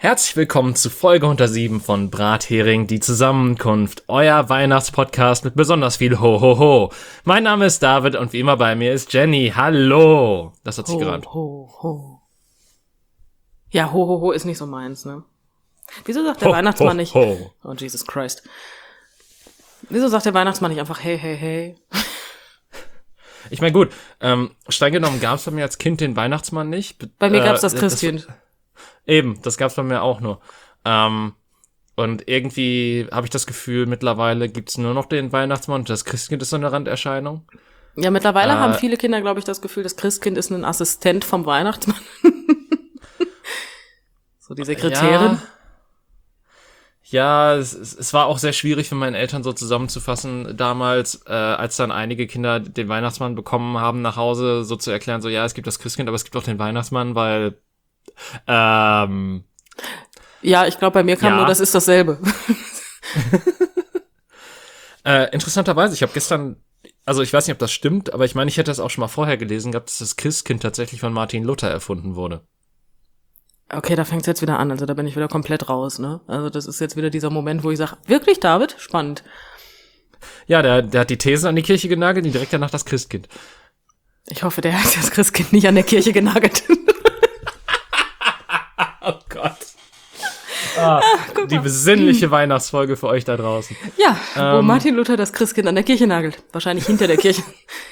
Herzlich willkommen zu Folge 107 von Brathering, die Zusammenkunft, euer Weihnachtspodcast mit besonders viel Ho-Ho-Ho. Mein Name ist David und wie immer bei mir ist Jenny. Hallo! Das hat sich gereimt. Ho-Ho-Ho. Ja, Ho-Ho-Ho ist nicht so meins, ne? Wieso sagt der Weihnachtsmann nicht... Ho. Oh, Jesus Christ. Wieso sagt der Weihnachtsmann nicht einfach hey, hey, hey? Ich meine, gut, streng genommen gab es bei mir als Kind den Weihnachtsmann nicht. Bei mir gab's das Christkind. Das gab's bei mir auch nur. Und irgendwie habe ich das Gefühl, mittlerweile gibt's nur noch den Weihnachtsmann und das Christkind ist so eine Randerscheinung. Ja, mittlerweile haben viele Kinder, glaube ich, das Gefühl, das Christkind ist ein Assistent vom Weihnachtsmann. So die Sekretärin. Ja, es war auch sehr schwierig für meine Eltern so zusammenzufassen damals, als dann einige Kinder den Weihnachtsmann bekommen haben nach Hause, so zu erklären, so ja, es gibt das Christkind, aber es gibt auch den Weihnachtsmann, weil Ja, ich glaube, bei mir kam nur, das ist dasselbe. Interessanterweise, ich habe gestern, also ich weiß nicht, ob das stimmt, aber ich meine, ich hätte das auch schon mal vorher gelesen gehabt, dass das Christkind tatsächlich von Martin Luther erfunden wurde. Okay, da fängt's jetzt wieder an, also da bin ich wieder komplett raus, ne? Also das ist jetzt wieder dieser Moment, wo ich sage, wirklich, David? Spannend. Ja, der hat die Thesen an die Kirche genagelt und direkt danach das Christkind. Ich hoffe, der hat das Christkind nicht an der Kirche genagelt. Oh Gott. Die besinnliche Weihnachtsfolge für euch da draußen. Ja, wo Martin Luther das Christkind an der Kirche nagelt. Wahrscheinlich hinter der Kirche.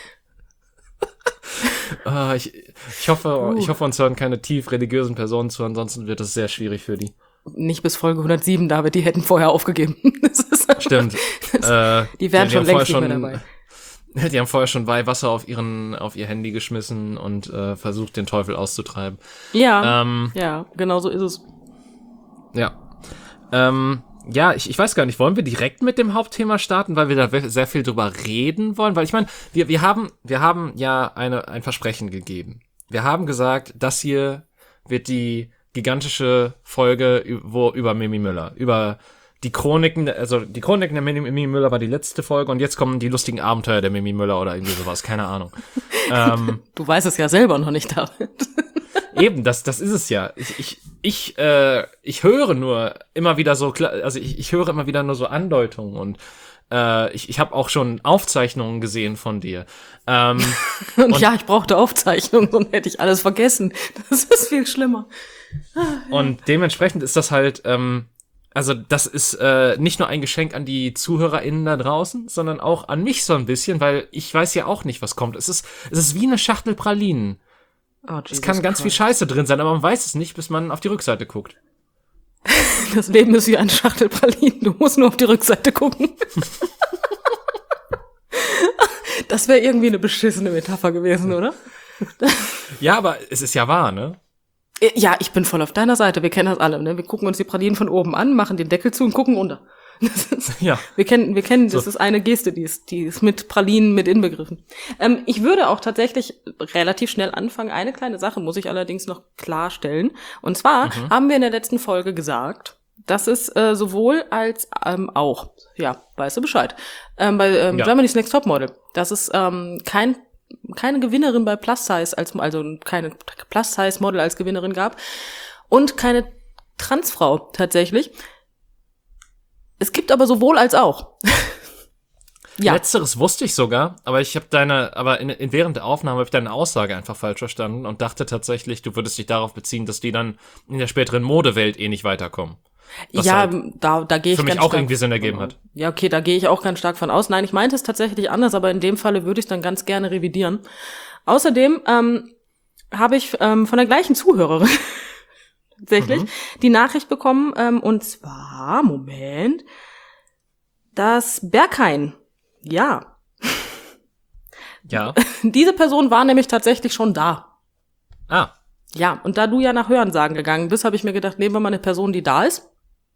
Ich hoffe, uns hören keine tief religiösen Personen zu, ansonsten wird es sehr schwierig für die. Nicht bis Folge 107, David, die hätten vorher aufgegeben. Stimmt. Die wären schon längst nicht mehr dabei. Die haben vorher schon Weihwasser auf ihr Handy geschmissen und versucht, den Teufel auszutreiben. Ja, ja, genau so ist es. Ja. Ja, ich weiß gar nicht, wollen wir direkt mit dem Hauptthema starten, weil wir da sehr viel drüber reden wollen? Weil ich meine, wir haben ja ein Versprechen gegeben. Wir haben gesagt, das hier wird die gigantische Folge über Mimi Müller, über die Chroniken der Mimi Müller war die letzte Folge und jetzt kommen die lustigen Abenteuer der Mimi Müller oder irgendwie sowas, keine Ahnung. Du weißt es ja selber noch nicht, David. Eben, das ist es ja. Ich höre nur immer wieder so, also ich höre immer wieder nur so Andeutungen und ich habe auch schon Aufzeichnungen gesehen von dir. Und ja, ich brauchte Aufzeichnungen, sonst hätte ich alles vergessen. Das ist viel schlimmer. Und dementsprechend ist das halt, also das ist nicht nur ein Geschenk an die ZuhörerInnen da draußen, sondern auch an mich so ein bisschen, weil ich weiß ja auch nicht, was kommt. Es ist wie eine Schachtel Pralinen. Oh, es kann ganz viel Scheiße drin sein, aber man weiß es nicht, bis man auf die Rückseite guckt. Das Leben ist wie eine Schachtel Pralinen. Du musst nur auf die Rückseite gucken. Das wäre irgendwie eine beschissene Metapher gewesen, oder? Ja, aber es ist ja wahr, ne? Ja, ich bin voll auf deiner Seite. Wir kennen das alle, ne? Wir gucken uns die Pralinen von oben an, machen den Deckel zu und gucken runter. Ja. Wir kennen, das ist eine Geste, die ist mit Pralinen mit inbegriffen. Ich würde auch tatsächlich relativ schnell anfangen. Eine kleine Sache muss ich allerdings noch klarstellen. Und zwar haben wir in der letzten Folge gesagt, dass es sowohl als auch, ja, weißt du Bescheid, bei Germany's Next Topmodel, dass es keine Gewinnerin bei Plus Size also keine Plus Size Model als Gewinnerin gab und keine Transfrau tatsächlich. Es gibt aber sowohl als auch. Ja. Letzteres wusste ich sogar, aber ich habe während der Aufnahme habe ich deine Aussage einfach falsch verstanden und dachte tatsächlich, du würdest dich darauf beziehen, dass die dann in der späteren Modewelt nicht weiterkommen. Was ja, halt da gehe ich für mich ganz auch stark, irgendwie Sinn ergeben hat. Ja, okay, da gehe ich auch ganz stark von aus. Nein, ich meinte es tatsächlich anders, aber in dem Falle würde ich es dann ganz gerne revidieren. Außerdem habe ich von der gleichen Zuhörerin tatsächlich die Nachricht bekommen, und zwar, Moment, das Berghain, ja. Ja. Diese Person war nämlich tatsächlich schon da. Ah. Ja, und da du ja nach Hörensagen gegangen bist, habe ich mir gedacht, nehmen wir mal eine Person, die da ist.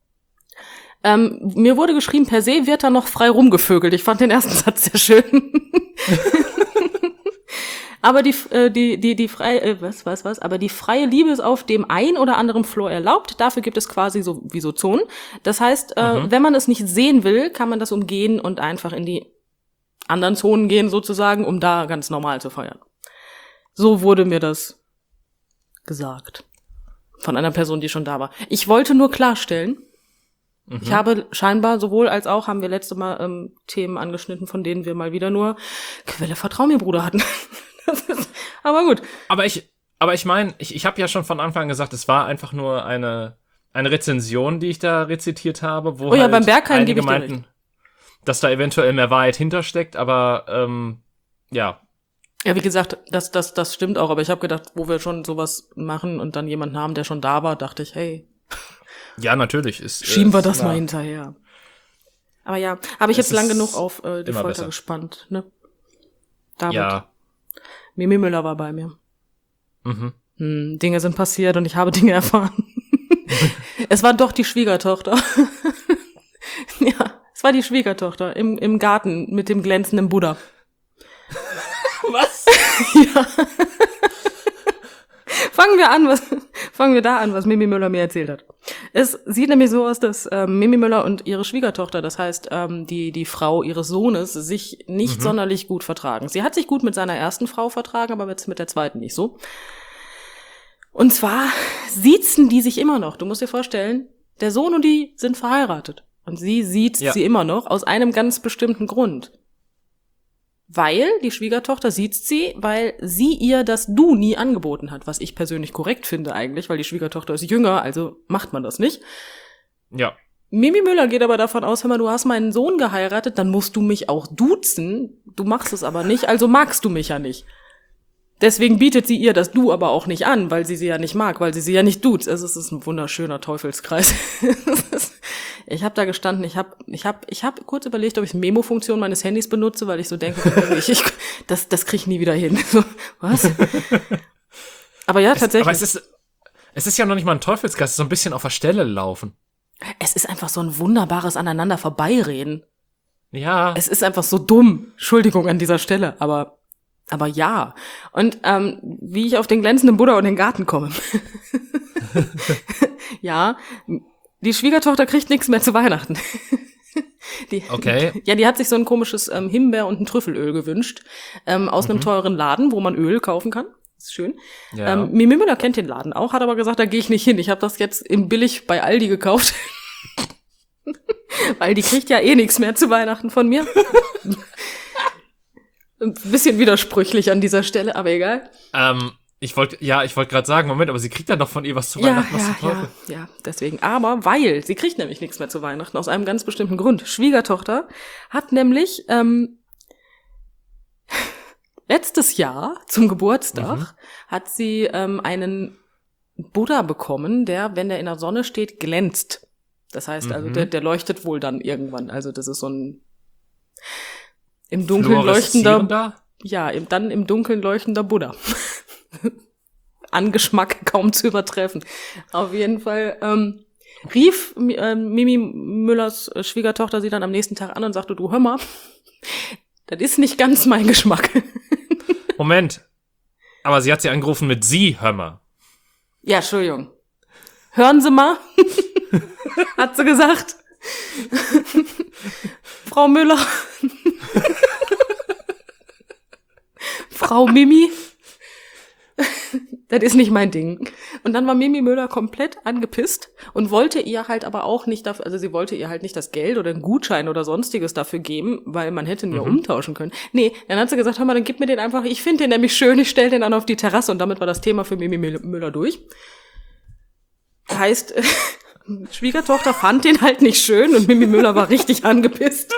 Mir wurde geschrieben, per se wird da noch frei rumgevögelt. Ich fand den ersten Satz sehr schön. Aber die freie Liebe ist auf dem ein oder anderen Floor erlaubt. Dafür gibt es quasi so Zonen. Das heißt, wenn man es nicht sehen will, kann man das umgehen und einfach in die anderen Zonen gehen sozusagen, um da ganz normal zu feiern. So wurde mir das gesagt. Von einer Person, die schon da war. Ich wollte nur klarstellen, ich habe scheinbar sowohl als auch, haben wir letzte Mal Themen angeschnitten, von denen wir mal wieder nur Quelle Vertrau mir, Bruder hatten. Aber gut. Aber ich meine, ich habe ja schon von Anfang an gesagt, es war einfach nur eine Rezension, die ich da rezitiert habe, wo ja, beim Berghain gebe ich dir recht, dass da eventuell mehr Wahrheit hintersteckt, aber ja. Ja, wie gesagt, das stimmt auch, aber ich habe gedacht, wo wir schon sowas machen und dann jemanden haben, der schon da war, dachte ich, hey. Ja, natürlich. Schieben wir das mal hinterher. Aber ja, habe ich jetzt lang genug auf die Folter gespannt, ne? David. Ja. Mimi Müller war bei mir. Dinge sind passiert und ich habe Dinge erfahren. Es war doch die Schwiegertochter. Ja, es war die Schwiegertochter im Garten mit dem glänzenden Buddha. Was? Ja. Fangen wir da an, was Mimi Müller mir erzählt hat. Es sieht nämlich so aus, dass Mimi Müller und ihre Schwiegertochter, das heißt die Frau ihres Sohnes, sich nicht sonderlich gut vertragen. Sie hat sich gut mit seiner ersten Frau vertragen, aber jetzt mit der zweiten nicht so. Und zwar siezen die sich immer noch. Du musst dir vorstellen, der Sohn und die sind verheiratet. Und sie sieht sie immer noch aus einem ganz bestimmten Grund. Weil die Schwiegertochter siezt sie, weil sie ihr das Du nie angeboten hat, was ich persönlich korrekt finde eigentlich, weil die Schwiegertochter ist jünger, also macht man das nicht. Ja. Mimi Müller geht aber davon aus, hör mal, du hast meinen Sohn geheiratet, dann musst du mich auch duzen. Du machst es aber nicht, also magst du mich ja nicht. Deswegen bietet sie ihr das Du aber auch nicht an, weil sie ja nicht mag, weil sie ja nicht duzt. Also es ist ein wunderschöner Teufelskreis. Ich habe da gestanden, ich hab kurz überlegt, ob ich Memo-Funktion meines Handys benutze, weil ich so denke, das krieg ich nie wieder hin. Was? Aber ja, tatsächlich. Aber es ist ja noch nicht mal ein Teufelskreis, es ist so ein bisschen auf der Stelle laufen. Es ist einfach so ein wunderbares aneinander vorbeireden. Ja. Es ist einfach so dumm. Entschuldigung an dieser Stelle, aber ja. Und wie ich auf den glänzenden Buddha und den Garten komme. Ja, die Schwiegertochter kriegt nichts mehr zu Weihnachten. Okay. Ja, die hat sich so ein komisches Himbeer- und ein Trüffelöl gewünscht. Aus einem teuren Laden, wo man Öl kaufen kann. Ist schön. Ja. Mimi Müller kennt den Laden auch, hat aber gesagt, da gehe ich nicht hin. Ich habe das jetzt in billig bei Aldi gekauft. Weil die kriegt ja eh nichts mehr zu Weihnachten von mir. Ein bisschen widersprüchlich an dieser Stelle, aber egal. Ich wollte gerade sagen, Moment, aber sie kriegt dann doch von ihr was zu Weihnachten. Ja, deswegen. Aber weil, sie kriegt nämlich nichts mehr zu Weihnachten, aus einem ganz bestimmten Grund. Schwiegertochter hat nämlich letztes Jahr zum Geburtstag hat sie einen Buddha bekommen, der, wenn der in der Sonne steht, glänzt. Das heißt also, der leuchtet wohl dann irgendwann. Also das ist so ein im Dunkeln leuchtender, dann im Dunkeln leuchtender Buddha. An Geschmack kaum zu übertreffen. Auf jeden Fall rief Mimi Müllers Schwiegertochter sie dann am nächsten Tag an und sagte, du hör mal, das ist nicht ganz mein Geschmack. Moment, aber sie hat sie angerufen mit Sie, hör mal. Ja, Entschuldigung. Hören Sie mal, hat sie gesagt. Frau Müller. Frau Mimi. Das ist nicht mein Ding. Und dann war Mimi Müller komplett angepisst und wollte ihr halt aber auch nicht dafür, also sie wollte ihr halt nicht das Geld oder einen Gutschein oder sonstiges dafür geben, weil man hätte ihn ja umtauschen können. Nee, dann hat sie gesagt, hör mal, dann gib mir den einfach, ich finde den nämlich schön, ich stell den dann auf die Terrasse und damit war das Thema für Mimi Müller durch. Heißt, Schwiegertochter fand den halt nicht schön und Mimi Müller war richtig angepisst.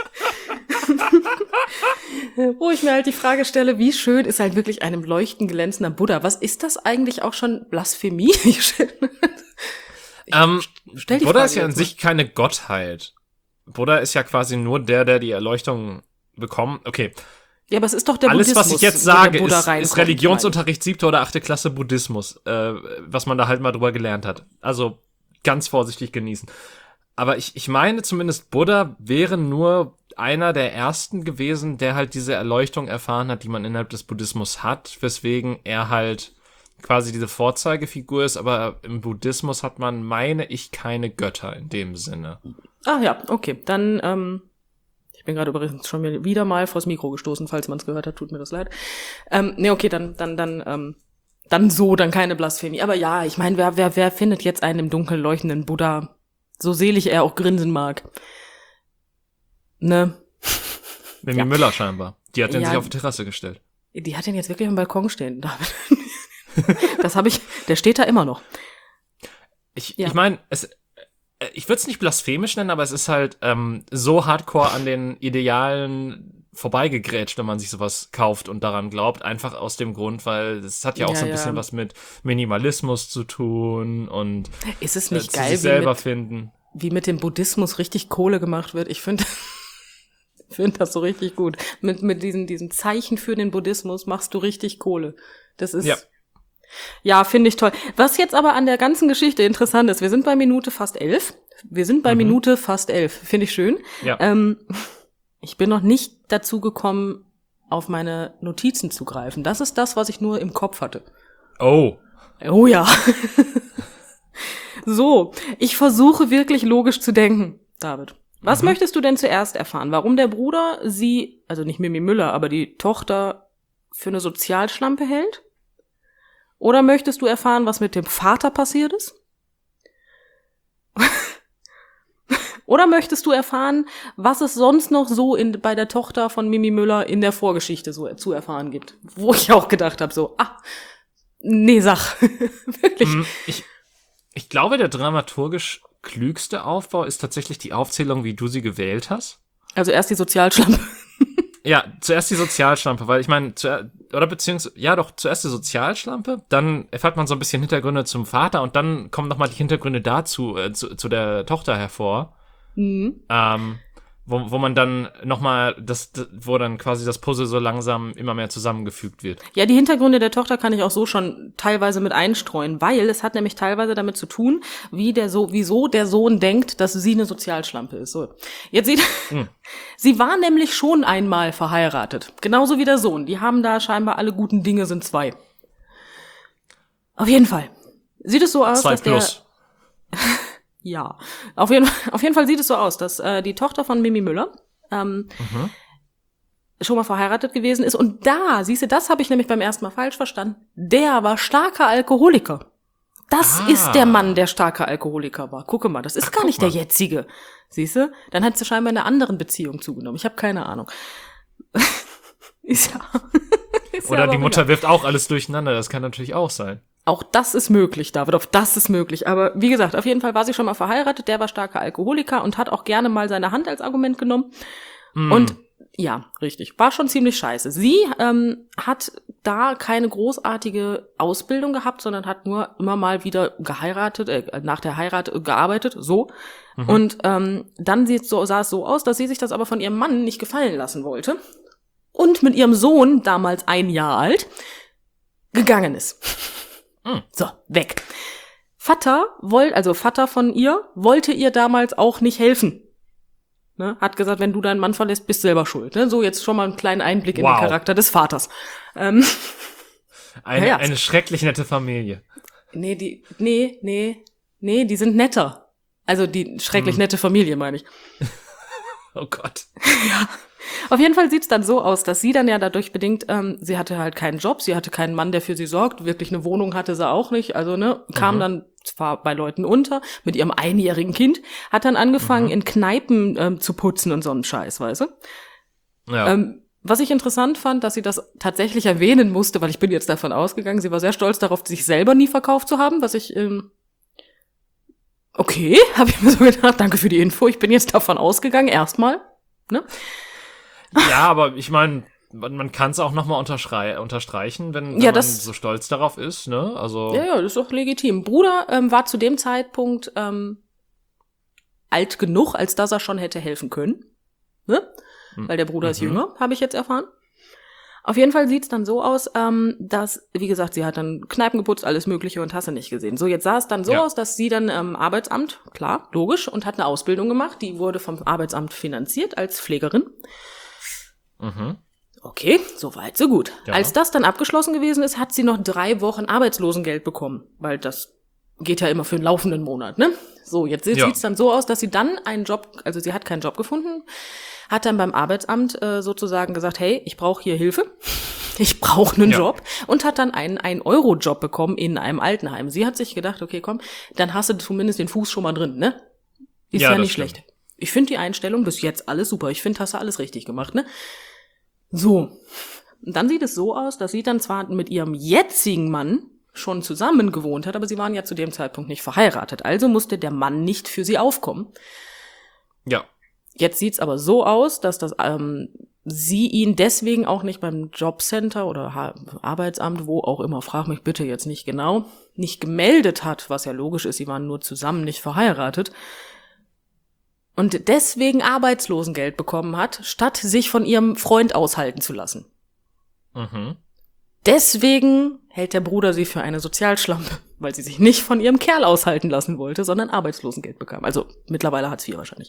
Wo ich mir halt die Frage stelle, wie schön ist halt wirklich einem leuchtend glänzender Buddha? Was ist das eigentlich auch schon Blasphemie? Buddha ist ja an sich keine Gottheit. Buddha ist ja quasi nur der die Erleuchtung bekommt. Okay. Ja, aber es ist doch der Alles, Buddhismus, was ich jetzt sage, ist Religionsunterricht 7. oder 8. Klasse Buddhismus, was man da halt mal drüber gelernt hat. Also ganz vorsichtig genießen. Aber ich meine zumindest, Buddha wäre nur einer der ersten gewesen, der halt diese Erleuchtung erfahren hat, die man innerhalb des Buddhismus hat, weswegen er halt quasi diese Vorzeigefigur ist, aber im Buddhismus hat man, meine ich, keine Götter in dem Sinne. Ah ja, okay, dann, ich bin gerade übrigens schon wieder mal vors Mikro gestoßen, falls man es gehört hat, tut mir das leid. Nee, okay, dann dann keine Blasphemie. Aber ja, ich meine, wer findet jetzt einen im Dunkeln leuchtenden Buddha, so selig er auch grinsen mag? Ne? Mimi Müller scheinbar. Die hat den sich auf die Terrasse gestellt. Die hat den jetzt wirklich am Balkon stehen. Der steht da immer noch. Ich meine, ich würde es nicht blasphemisch nennen, aber es ist halt so hardcore an den Idealen vorbeigegrätscht, wenn man sich sowas kauft und daran glaubt. Einfach aus dem Grund, weil es hat ja auch so ein bisschen was mit Minimalismus zu tun und ist es nicht zu geil, sich selber finden. Wie mit dem Buddhismus richtig Kohle gemacht wird? Ich finde das so richtig gut. Mit diesen Zeichen für den Buddhismus machst du richtig Kohle. Das ist... Ja, finde ich toll. Was jetzt aber an der ganzen Geschichte interessant ist, wir sind bei Minute fast 11. Finde ich schön. Ja. Ich bin noch nicht dazu gekommen, auf meine Notizen zu greifen. Das ist das, was ich nur im Kopf hatte. Oh ja. So, ich versuche wirklich logisch zu denken, David. Was möchtest du denn zuerst erfahren? Warum der Bruder sie, also nicht Mimi Müller, aber die Tochter für eine Sozialschlampe hält? Oder möchtest du erfahren, was mit dem Vater passiert ist? Oder möchtest du erfahren, was es sonst noch so bei der Tochter von Mimi Müller in der Vorgeschichte so zu erfahren gibt? Wo ich auch gedacht habe, nee, sag. Wirklich. Ich glaube, der dramaturgisch klügste Aufbau ist tatsächlich die Aufzählung, wie du sie gewählt hast. Also erst die Sozialschlampe. Ja, zuerst die Sozialschlampe, weil ich meine, zuerst die Sozialschlampe, dann erfährt man so ein bisschen Hintergründe zum Vater und dann kommen nochmal die Hintergründe dazu, zu der Tochter hervor. Wo man dann nochmal, wo dann quasi das Puzzle so langsam immer mehr zusammengefügt wird. Ja, die Hintergründe der Tochter kann ich auch so schon teilweise mit einstreuen, weil es hat nämlich teilweise damit zu tun, wieso der Sohn denkt, dass sie eine Sozialschlampe ist. So. Jetzt sie war nämlich schon einmal verheiratet. Genauso wie der Sohn. Die haben da scheinbar alle guten Dinge sind zwei. Auf jeden Fall. Sieht es so aus, 2 dass plus. Ja, auf jeden Fall sieht es so aus, dass die Tochter von Mimi Müller schon mal verheiratet gewesen ist. Und siehst du, das habe ich nämlich beim ersten Mal falsch verstanden. Der war starker Alkoholiker. Das ist der Mann, der starker Alkoholiker war. Gucke mal, das ist gar nicht der jetzige. Siehst du? Dann hat sie scheinbar in einer anderen Beziehung zugenommen. Ich habe keine Ahnung. Oder die Mutter wirft auch alles durcheinander. Das kann natürlich auch sein. Auch das ist möglich, David, auch das ist möglich. Aber wie gesagt, auf jeden Fall war sie schon mal verheiratet, der war starker Alkoholiker und hat auch gerne mal seine Hand als Argument genommen. Und ja, richtig, war schon ziemlich scheiße. Sie hat da keine großartige Ausbildung gehabt, sondern hat nur immer mal wieder geheiratet, nach der Heirat gearbeitet, so. Und dann sah es so aus, dass sie sich das aber von ihrem Mann nicht gefallen lassen wollte. Und mit ihrem Sohn, damals 1 Jahr alt, gegangen ist. So, weg. Vater von ihr, wollte ihr damals auch nicht helfen. Ne? Hat gesagt, wenn du deinen Mann verlässt, bist du selber schuld. Ne? So, jetzt schon mal einen kleinen Einblick in den Charakter des Vaters. Eine schrecklich nette Familie. Nee, die sind netter. Also die schrecklich nette Familie, meine ich. Oh Gott. Ja. Auf jeden Fall sieht's dann so aus, dass sie dann ja dadurch bedingt, sie hatte halt keinen Job, sie hatte keinen Mann, der für sie sorgt, wirklich eine Wohnung hatte sie auch nicht, also kam dann zwar bei Leuten unter, mit ihrem 1-jährigen Kind, hat dann angefangen in Kneipen zu putzen und so einen Scheiß, weißt du? Ja. Was ich interessant fand, dass sie das tatsächlich erwähnen musste, weil ich bin jetzt davon ausgegangen, sie war sehr stolz darauf, sich selber nie verkauft zu haben, was ich okay, habe ich mir so gedacht, danke für die Info, ich bin jetzt davon ausgegangen, erstmal, ne? Ja, aber ich meine, man kann es auch nochmal unterstreichen, wenn man so stolz darauf ist, ne? Also ja, das ist doch legitim. Bruder war zu dem Zeitpunkt alt genug, als dass er schon hätte helfen können, ne? Weil der Bruder ist jünger, habe ich jetzt erfahren. Auf jeden Fall sieht's dann so aus, dass, wie gesagt, sie hat dann Kneipen geputzt, alles Mögliche und hast du nicht gesehen. So, jetzt sah es dann so aus, dass sie dann Arbeitsamt, klar, logisch, und hat eine Ausbildung gemacht, die wurde vom Arbeitsamt finanziert als Pflegerin. Okay, so weit, so gut. Ja. Als das dann abgeschlossen gewesen ist, hat sie noch 3 Wochen Arbeitslosengeld bekommen, weil das geht ja immer für einen laufenden Monat, ne? So, jetzt sieht's dann so aus, dass sie dann einen Job, also sie hat keinen Job gefunden, hat dann beim Arbeitsamt sozusagen gesagt, hey, ich brauche hier Hilfe. ich brauche einen Job und hat dann einen 1-Euro-Job bekommen in einem Altenheim. Sie hat sich gedacht, okay, komm, dann hast du zumindest den Fuß schon mal drin, ne? Ist ja nicht schlecht. Ich finde die Einstellung bis jetzt alles super. Ich finde, hast du alles richtig gemacht, ne? So. Und dann sieht es so aus, dass sie dann zwar mit ihrem jetzigen Mann schon zusammen gewohnt hat, aber sie waren ja zu dem Zeitpunkt nicht verheiratet. Also musste der Mann nicht für sie aufkommen. Ja. Jetzt sieht's aber so aus, dass sie ihn deswegen auch nicht beim Jobcenter oder Arbeitsamt, wo auch immer, frag mich bitte jetzt nicht genau, nicht gemeldet hat, was ja logisch ist, sie waren nur zusammen, nicht verheiratet. Und deswegen Arbeitslosengeld bekommen hat, statt sich von ihrem Freund aushalten zu lassen. Mhm. Deswegen hält der Bruder sie für eine Sozialschlampe, weil sie sich nicht von ihrem Kerl aushalten lassen wollte, sondern Arbeitslosengeld bekam. Also mittlerweile Hartz IV wahrscheinlich.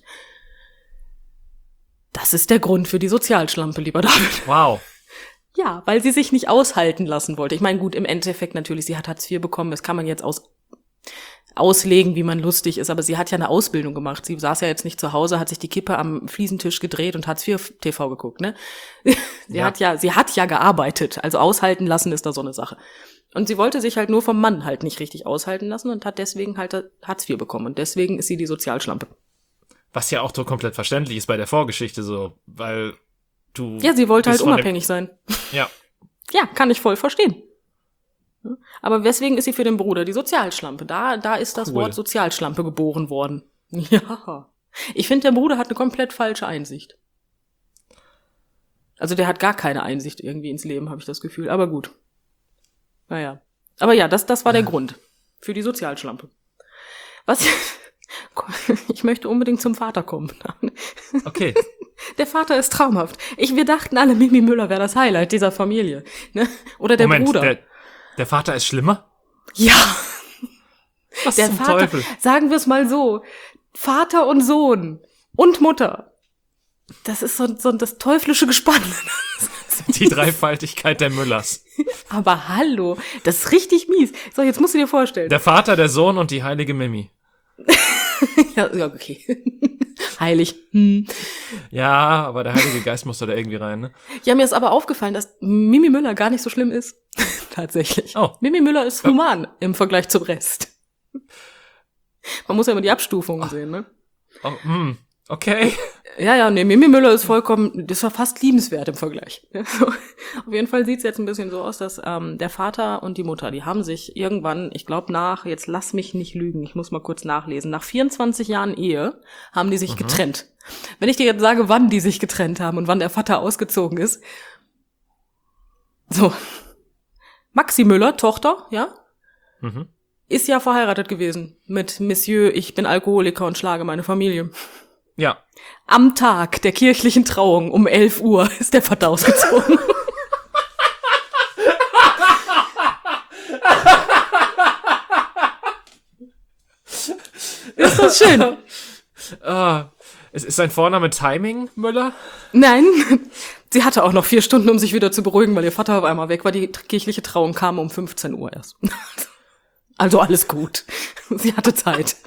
Das ist der Grund für die Sozialschlampe, lieber David. Wow. Ja, weil sie sich nicht aushalten lassen wollte. Ich meine, gut, im Endeffekt natürlich, sie hat Hartz IV bekommen, das kann man jetzt auslegen, wie man lustig ist, aber sie hat ja eine Ausbildung gemacht. Sie saß ja jetzt nicht zu Hause, hat sich die Kippe am Fliesentisch gedreht und Hartz IV TV geguckt, ne? Sie hat ja gearbeitet, also aushalten lassen ist da so eine Sache. Und sie wollte sich halt nur vom Mann halt nicht richtig aushalten lassen und hat deswegen halt Hartz IV bekommen und deswegen ist sie die Sozialschlampe. Was ja auch so komplett verständlich ist bei der Vorgeschichte so, weil du... Ja, sie wollte halt unabhängig sein. Ja. Ja, kann ich voll verstehen. Aber weswegen ist sie für den Bruder die Sozialschlampe? Da ist das Wort Sozialschlampe geboren worden. Ja. Ich finde, der Bruder hat eine komplett falsche Einsicht. Also der hat gar keine Einsicht irgendwie ins Leben, habe ich das Gefühl. Aber gut. Naja. Aber ja, das war der Grund für die Sozialschlampe. Was... Ich möchte unbedingt zum Vater kommen. Okay. Der Vater ist traumhaft. Wir dachten alle, Mimi Müller wäre das Highlight dieser Familie. Ne? Oder der Bruder. Der Vater ist schlimmer? Ja. Was der zum Vater, Teufel? sagen wir es mal so, Vater und Sohn und Mutter. Das ist so das teuflische Gespann. Die Dreifaltigkeit der Müllers. Aber hallo, das ist richtig mies. So, jetzt musst du dir vorstellen. Der Vater, der Sohn und die heilige Mimi. Ja, okay. Heilig. Ja, aber der Heilige Geist muss da irgendwie rein, ne? Ja, mir ist aber aufgefallen, dass Mimi Müller gar nicht so schlimm ist. Tatsächlich. Oh. Mimi Müller ist human im Vergleich zum Rest. Man muss ja immer die Abstufungen sehen, ne? Oh, okay. Ja, nee, Mimi Müller ist das war fast liebenswert im Vergleich. Auf jeden Fall sieht's jetzt ein bisschen so aus, dass der Vater und die Mutter, die haben sich irgendwann, ich glaube jetzt lass mich nicht lügen, ich muss mal kurz nachlesen, nach 24 Jahren Ehe haben die sich getrennt. Wenn ich dir jetzt sage, wann die sich getrennt haben und wann der Vater ausgezogen ist. So. Maxi Müller, Tochter, ja? Ist ja verheiratet gewesen mit Monsieur, ich bin Alkoholiker und schlage meine Familie. Ja. Am Tag der kirchlichen Trauung um 11 Uhr ist der Vater ausgezogen. Ist das schön? Ist sein Vorname Timing Müller? Nein, sie hatte auch noch 4 Stunden, um sich wieder zu beruhigen, weil ihr Vater auf einmal weg war. Die kirchliche Trauung kam um 15 Uhr erst. Also alles gut. Sie hatte Zeit.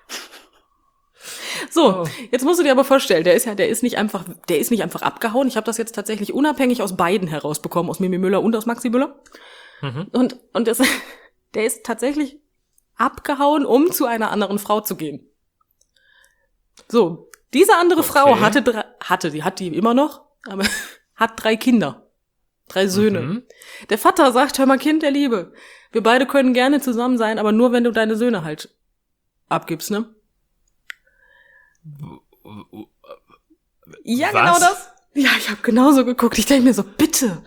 So, Jetzt musst du dir aber vorstellen, der ist nicht einfach abgehauen. Ich habe das jetzt tatsächlich unabhängig aus beiden herausbekommen, aus Mimi Müller und aus Maxi Müller. Und der ist tatsächlich abgehauen, um zu einer anderen Frau zu gehen. So, diese andere Frau hat die immer noch, aber hat 3 Kinder. 3 Söhne. Der Vater sagt, hör mal, Kind der Liebe, wir beide können gerne zusammen sein, aber nur, wenn du deine Söhne halt abgibst, ne? Ja, Was? genau das. Ja, ich habe genauso geguckt. Ich denke mir so, bitte.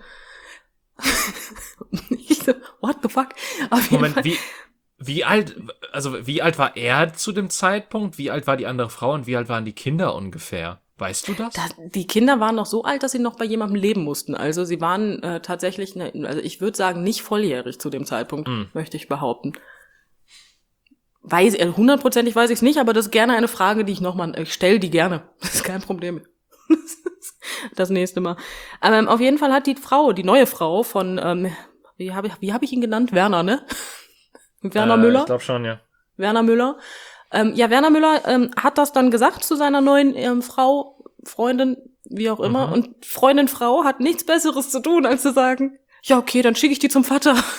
Ich so, what the fuck? Auf jeden Fall. Wie alt war er zu dem Zeitpunkt? Wie alt war die andere Frau und wie alt waren die Kinder ungefähr? Weißt du das? Die Kinder waren noch so alt, dass sie noch bei jemandem leben mussten. Also sie waren tatsächlich, also ich würde sagen, nicht volljährig zu dem Zeitpunkt, möchte ich behaupten. Hundertprozentig weiß ich es nicht, aber das ist gerne eine Frage, die ich stelle die gerne. Das ist kein Problem. Das nächste Mal. Auf jeden Fall hat die neue Frau von, wie hab ich ihn genannt? Werner, ne? Werner Müller? Ich glaube schon, ja. Werner Müller. Werner Müller hat das dann gesagt zu seiner neuen Freundin, wie auch immer. Und Frau hat nichts Besseres zu tun, als zu sagen, Ja, okay, dann schicke ich die zum Vater. Kein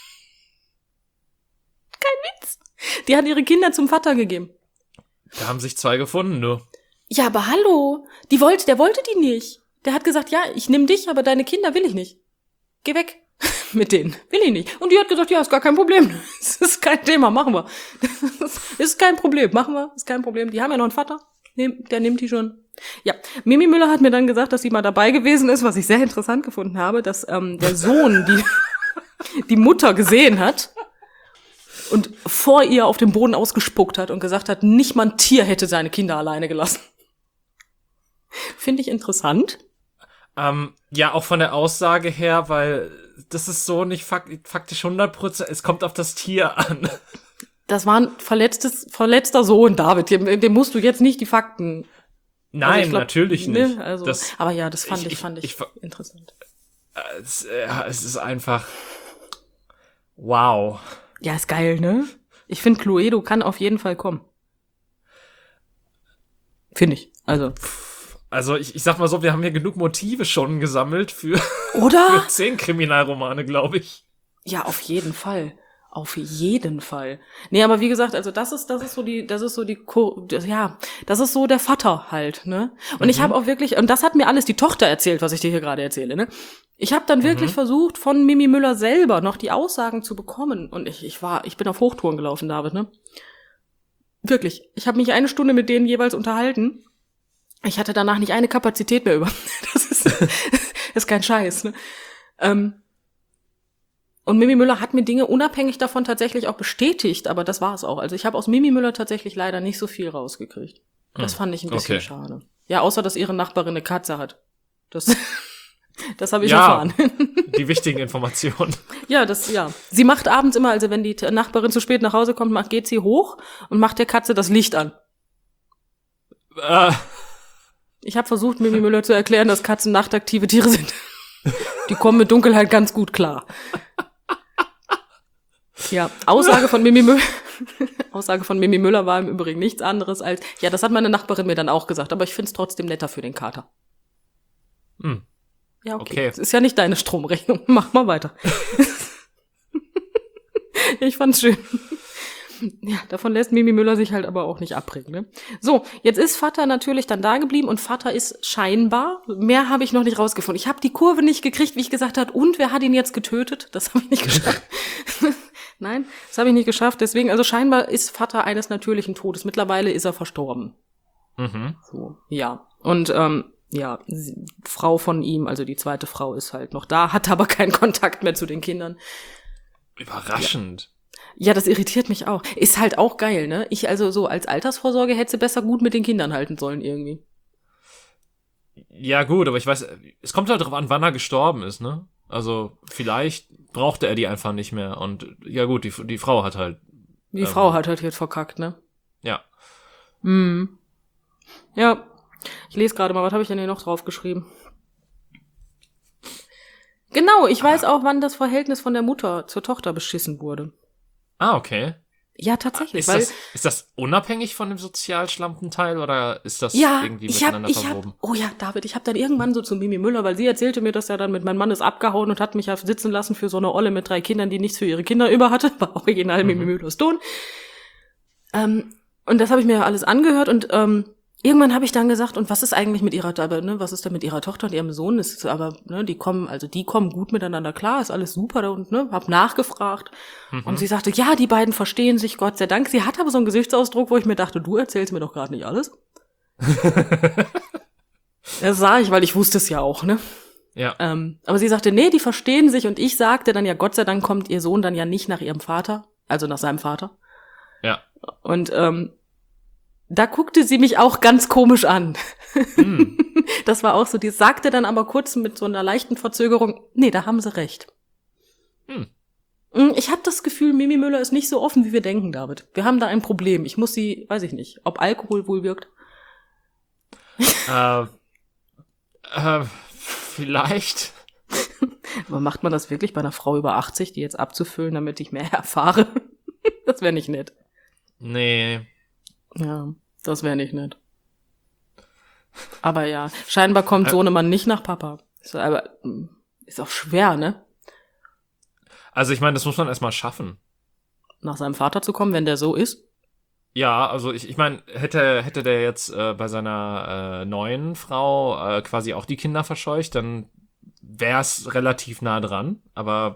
Witz. Die hat ihre Kinder zum Vater gegeben. Da haben sich 2 gefunden, du. Ja, aber hallo. Der wollte die nicht. Der hat gesagt, ja, ich nehme dich, aber deine Kinder will ich nicht. Geh weg mit denen. Will ich nicht. Und die hat gesagt, ja, ist gar kein Problem. Das ist kein Thema, machen wir. Das ist kein Problem, machen wir. Ist kein Problem. Die haben ja noch einen Vater. Der nimmt die schon. Ja, Mimi Müller hat mir dann gesagt, dass sie mal dabei gewesen ist, was ich sehr interessant gefunden habe, dass der Sohn die Mutter gesehen hat und vor ihr auf dem Boden ausgespuckt hat und gesagt hat, nicht mal ein Tier hätte seine Kinder alleine gelassen. Finde ich interessant. Ja, auch von der Aussage her, weil das ist so nicht faktisch 100%, es kommt auf das Tier an. Das war ein verletzter Sohn, David. Dem musst du jetzt nicht die Fakten. Nein, also glaub, natürlich nicht. Ne, also, aber ja, das fand ich interessant. Es ist einfach wow. Ja, ist geil, ne? Ich finde, Cluedo kann auf jeden Fall kommen. Finde ich. Also ich sag mal so, wir haben hier genug Motive schon gesammelt für 10 Kriminalromane, glaube ich. Ja, auf jeden Fall. Auf jeden Fall. Nee, aber wie gesagt, also das ist so der Vater halt, ne? Und ich habe auch wirklich, und das hat mir alles die Tochter erzählt, was ich dir hier gerade erzähle, ne? Ich habe dann wirklich versucht, von Mimi Müller selber noch die Aussagen zu bekommen. Und ich bin auf Hochtouren gelaufen, David, ne? Wirklich. Ich habe mich 1 Stunde mit denen jeweils unterhalten. Ich hatte danach nicht eine Kapazität mehr über. Das ist kein Scheiß, ne? Und Mimi Müller hat mir Dinge unabhängig davon tatsächlich auch bestätigt, aber das war es auch. Also ich habe aus Mimi Müller tatsächlich leider nicht so viel rausgekriegt. Das fand ich ein bisschen schade. Ja, außer, dass ihre Nachbarin eine Katze hat. Das habe ich erfahren. Die wichtigen Informationen. Ja. Sie macht abends immer, also wenn die Nachbarin zu spät nach Hause kommt, geht sie hoch und macht der Katze das Licht an. Ich habe versucht, Mimi Müller zu erklären, dass Katzen nachtaktive Tiere sind. Die kommen mit Dunkelheit ganz gut klar. Ja, Aussage von Mimi Müller war im Übrigen nichts anderes als, ja, das hat meine Nachbarin mir dann auch gesagt, aber ich find's trotzdem netter für den Kater. Ja, okay. Das ist ja nicht deine Stromrechnung. Mach mal weiter. Ich fand's schön. Ja, davon lässt Mimi Müller sich halt aber auch nicht abbringen, ne? So, jetzt ist Vater natürlich dann da geblieben und Vater ist scheinbar, mehr habe ich noch nicht rausgefunden. Ich habe die Kurve nicht gekriegt, wie ich gesagt habe, und wer hat ihn jetzt getötet? Das habe ich nicht geschafft. Nein, das habe ich nicht geschafft. Deswegen, also scheinbar ist Vater eines natürlichen Todes. Mittlerweile ist er verstorben. So, ja. Und Frau von ihm, also die zweite Frau ist halt noch da, hat aber keinen Kontakt mehr zu den Kindern. Überraschend. Ja, das irritiert mich auch. Ist halt auch geil, ne? Ich also so als Altersvorsorge hätte sie besser gut mit den Kindern halten sollen irgendwie. Ja gut, aber ich weiß, es kommt halt drauf an, wann er gestorben ist, ne? Also vielleicht brauchte er die einfach nicht mehr und ja gut, die Frau hat halt... Die Frau hat halt jetzt verkackt, ne? Ja. Ja, ich lese gerade mal, was habe ich denn hier noch draufgeschrieben? Genau, ich weiß auch, wann das Verhältnis von der Mutter zur Tochter beschissen wurde. Ah, okay. Ja, tatsächlich. Ist das unabhängig von dem Sozialschlampenteil oder ist das irgendwie miteinander verwoben? Oh ja, David, ich habe dann irgendwann so zu Mimi Müller, weil sie erzählte mir, dass er dann mit meinem Mann ist abgehauen und hat mich ja sitzen lassen für so eine Olle mit 3 Kindern, die nichts für ihre Kinder über hatte. War original Mimi Müllers Ton. Und das habe ich mir alles angehört und irgendwann habe ich dann gesagt, und was ist eigentlich mit ihrer, was ist denn mit ihrer Tochter und ihrem Sohn? Ist aber, ne, die kommen gut miteinander klar, ist alles super und ne, hab nachgefragt. Und sie sagte, ja, die beiden verstehen sich, Gott sei Dank. Sie hat aber so einen Gesichtsausdruck, wo ich mir dachte, du erzählst mir doch gerade nicht alles. Das sah ich, weil ich wusste es ja auch, ne? Ja. Aber sie sagte, nee, die verstehen sich und ich sagte dann ja, Gott sei Dank kommt ihr Sohn dann ja nicht nach ihrem Vater, also nach seinem Vater. Ja. Und da guckte sie mich auch ganz komisch an. Das war auch so, die sagte dann aber kurz mit so einer leichten Verzögerung, nee, da haben sie recht. Ich habe das Gefühl, Mimi Müller ist nicht so offen, wie wir denken, David. Wir haben da ein Problem. Ich muss sie, weiß ich nicht, ob Alkohol wohl wirkt. Vielleicht. Aber macht man das wirklich bei einer Frau über 80, die jetzt abzufüllen, damit ich mehr erfahre? Das wäre nicht nett. Nee. Ja, das wäre nicht nett. Aber ja, scheinbar kommt Sohnemann nicht nach Papa. Aber ist auch schwer, ne? Also ich meine, das muss man erstmal schaffen. Nach seinem Vater zu kommen, wenn der so ist? Ja, also ich meine, hätte der jetzt bei seiner neuen Frau quasi auch die Kinder verscheucht, dann wäre es relativ nah dran. Aber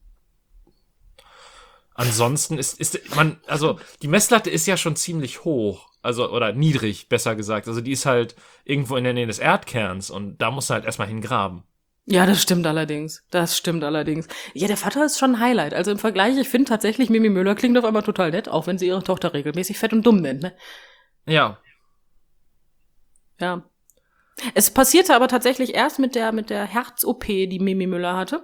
ansonsten also die Messlatte ist ja schon ziemlich hoch. Also, oder niedrig, besser gesagt. Also die ist halt irgendwo in der Nähe des Erdkerns und da musst du halt erstmal hingraben. Ja, das stimmt allerdings. Ja, der Vater ist schon ein Highlight. Also im Vergleich, ich finde tatsächlich, Mimi Müller klingt auf einmal total nett, auch wenn sie ihre Tochter regelmäßig fett und dumm nennt, ne? Ja. Ja. Es passierte aber tatsächlich erst mit der Herz-OP, die Mimi Müller hatte.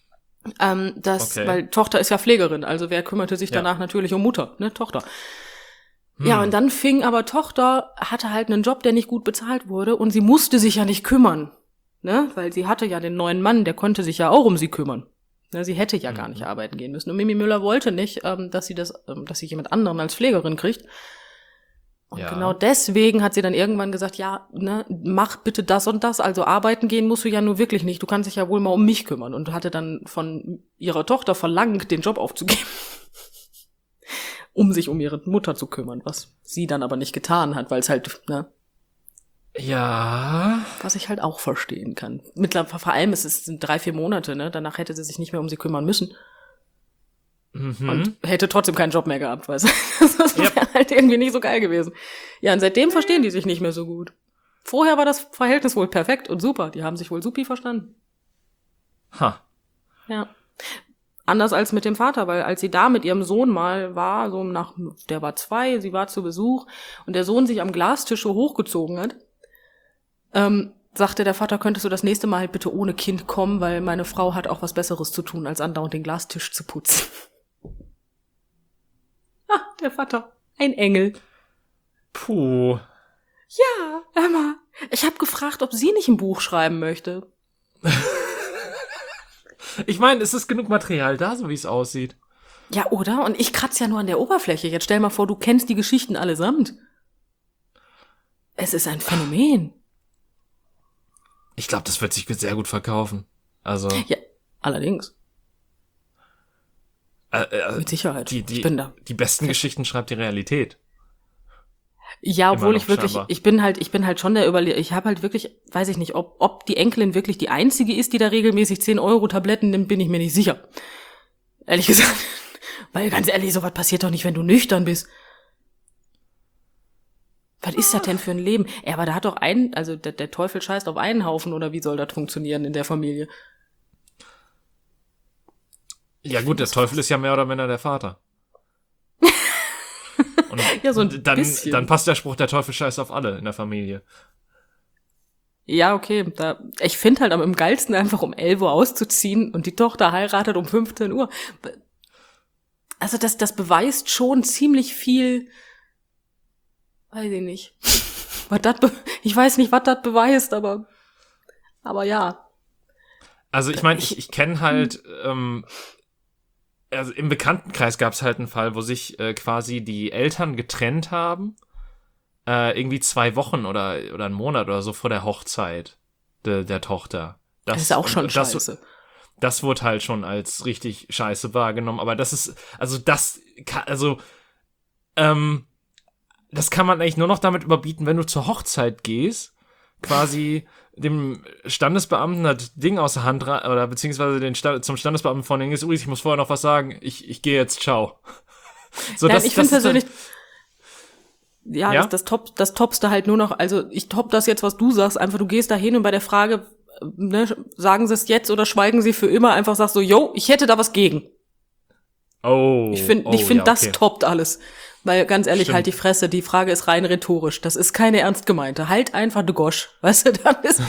Weil Tochter ist ja Pflegerin, also wer kümmerte sich danach natürlich um Mutter, ne? Tochter. Ja, und dann Tochter hatte halt einen Job, der nicht gut bezahlt wurde und sie musste sich ja nicht kümmern. Ne? Weil sie hatte ja den neuen Mann, der konnte sich ja auch um sie kümmern. Ne? Sie hätte ja gar nicht arbeiten gehen müssen. Und Mimi Müller wollte nicht, dass sie jemand anderen als Pflegerin kriegt. Und genau deswegen hat sie dann irgendwann gesagt, ja, ne, mach bitte das und das. Also arbeiten gehen musst du ja nur wirklich nicht. Du kannst dich ja wohl mal um mich kümmern. Und hatte dann von ihrer Tochter verlangt, den Job aufzugeben. Um sich um ihre Mutter zu kümmern. Was sie dann aber nicht getan hat, weil es halt, ne. Ja. Was ich halt auch verstehen kann. Vor allem, sind 3-4 Monate, ne? Danach hätte sie sich nicht mehr um sie kümmern müssen. Und hätte trotzdem keinen Job mehr gehabt, weißt du? Das wäre halt irgendwie nicht so geil gewesen. Ja, und seitdem verstehen die sich nicht mehr so gut. Vorher war das Verhältnis wohl perfekt und super. Die haben sich wohl supi verstanden. Ha. Ja. Anders als mit dem Vater, weil als sie da mit ihrem Sohn mal war, der war 2, sie war zu Besuch und der Sohn sich am Glastisch so hochgezogen hat, sagte der Vater, könntest du das nächste Mal halt bitte ohne Kind kommen, weil meine Frau hat auch was Besseres zu tun, als andauernd den Glastisch zu putzen. Der Vater. Ein Engel. Puh. Ja, Emma. Ich habe gefragt, ob sie nicht ein Buch schreiben möchte. Ich meine, es ist genug Material da, so wie es aussieht. Ja, oder? Und ich kratze ja nur an der Oberfläche. Jetzt stell mal vor, du kennst die Geschichten allesamt. Es ist ein Phänomen. Ich glaube, das wird sich sehr gut verkaufen. Also. Ja, allerdings. Mit Sicherheit. Ich bin da. Die besten Geschichten schreibt die Realität. Ja, obwohl ich bin halt schon ich habe halt wirklich, weiß ich nicht, ob die Enkelin wirklich die einzige ist, die da regelmäßig 10 € Tabletten nimmt, bin ich mir nicht sicher. Ehrlich gesagt. Weil ganz ehrlich, sowas passiert doch nicht, wenn du nüchtern bist. Was ist das denn für ein Leben? Ja, aber da hat doch der Teufel scheißt auf einen Haufen, oder wie soll das funktionieren in der Familie? Ja gut, der Teufel ist ja mehr oder minder der Vater. Und ja, so ein bisschen. Dann passt der Spruch, der Teufel scheißt auf alle in der Familie. Ja, okay. Ich finde halt am geilsten einfach um 11 Uhr auszuziehen und die Tochter heiratet um 15 Uhr. Also das beweist schon ziemlich viel, weiß ich nicht. Ich weiß nicht, was das beweist, aber ja. Also ich meine, ich kenne halt, also im Bekanntenkreis gab es halt einen Fall, wo sich quasi die Eltern getrennt haben, irgendwie 2 Wochen oder einen Monat oder so vor der Hochzeit der Tochter. Das ist auch schon scheiße. Das wurde halt schon als richtig scheiße wahrgenommen, aber das kann man eigentlich nur noch damit überbieten, wenn du zur Hochzeit gehst, quasi dem Standesbeamten das Ding aus der Hand oder beziehungsweise zum Standesbeamten von denen ist, übrigens, ich muss vorher noch was sagen, ich gehe jetzt, ciao. So, nein, ich finde persönlich, das toppst du halt nur noch, also ich topp das jetzt, was du sagst, einfach du gehst da hin und bei der Frage, ne, sagen sie es jetzt oder schweigen sie für immer, einfach sagst so, yo, ich hätte da was gegen. Ich finde, das toppt alles. Weil, ganz ehrlich, Stimmt. halt die Fresse, die Frage ist rein rhetorisch. Das ist keine ernst gemeinte. Halt einfach de Gosch. Weißt du, dann ist,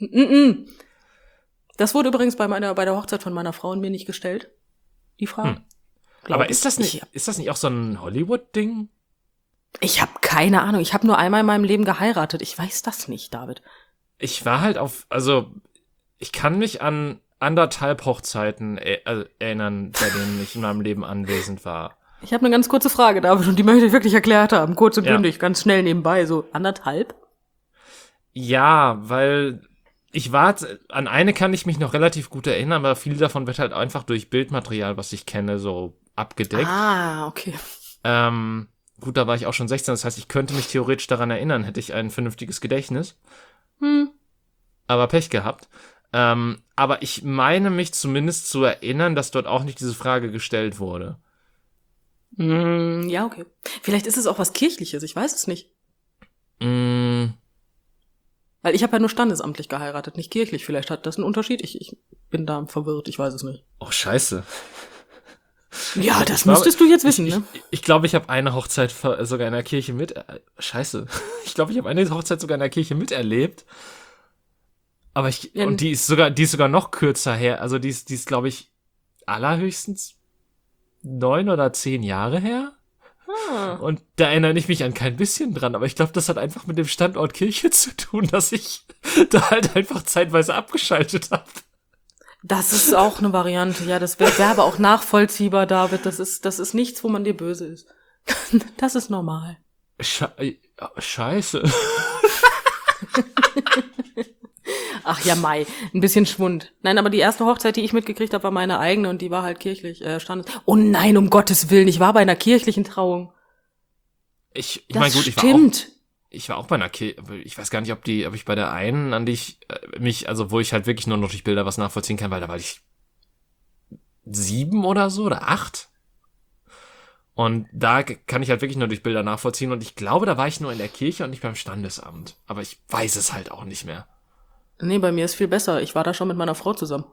Das wurde übrigens bei der Hochzeit von meiner Frau und mir nicht gestellt. Die Frage. Aber ist das nicht auch so ein Hollywood-Ding? Ich habe keine Ahnung. Ich habe nur einmal in meinem Leben geheiratet. Ich weiß das nicht, David. Ich war halt ich kann mich an 1,5 Hochzeiten erinnern, bei denen ich in meinem Leben anwesend war. Ich habe eine ganz kurze Frage, David, und die möchte ich wirklich erklärt haben. Kurz und bündig, ganz schnell nebenbei, so 1,5? Ja, weil an eine kann ich mich noch relativ gut erinnern, aber viel davon wird halt einfach durch Bildmaterial, was ich kenne, so abgedeckt. Ah, okay. Gut, da war ich auch schon 16, das heißt, ich könnte mich theoretisch daran erinnern, hätte ich ein vernünftiges Gedächtnis. Aber Pech gehabt. Aber ich meine mich zumindest zu erinnern, dass dort auch nicht diese Frage gestellt wurde. Ja, okay. Vielleicht ist es auch was Kirchliches, ich weiß es nicht. Weil ich habe ja nur standesamtlich geheiratet, nicht kirchlich. Vielleicht hat das einen Unterschied. Ich bin da verwirrt, ich weiß es nicht. Oh, scheiße. Ja, das müsstest du jetzt wissen, ne? Ich glaube, ich habe eine Hochzeit sogar in der Kirche scheiße. Ich glaube, ich habe eine Hochzeit sogar in der Kirche miterlebt. Aber und die ist sogar noch kürzer her. Also die ist, glaube ich, allerhöchstens 9 oder 10 Jahre her. Und da erinnere ich mich an kein bisschen dran, aber ich glaube, das hat einfach mit dem Standort Kirche zu tun, dass ich da halt einfach zeitweise abgeschaltet habe. Das ist auch eine Variante, ja, das wäre aber auch nachvollziehbar, David, das ist nichts, wo man dir böse ist. Das ist normal. Scheiße. Ach ja, Mai, ein bisschen Schwund. Nein, aber die erste Hochzeit, die ich mitgekriegt habe, war meine eigene und die war halt kirchlich, Oh nein, um Gottes Willen, ich war bei einer kirchlichen Trauung. Ich meine, gut, ich war auch bei einer Kirche, ich weiß gar nicht, ob ich bei der einen, an die ich wo ich halt wirklich nur noch durch Bilder was nachvollziehen kann, weil da war ich 7 oder so oder 8. Und da kann ich halt wirklich nur durch Bilder nachvollziehen und ich glaube, da war ich nur in der Kirche und nicht beim Standesamt. Aber ich weiß es halt auch nicht mehr. Nee, bei mir ist viel besser. Ich war da schon mit meiner Frau zusammen.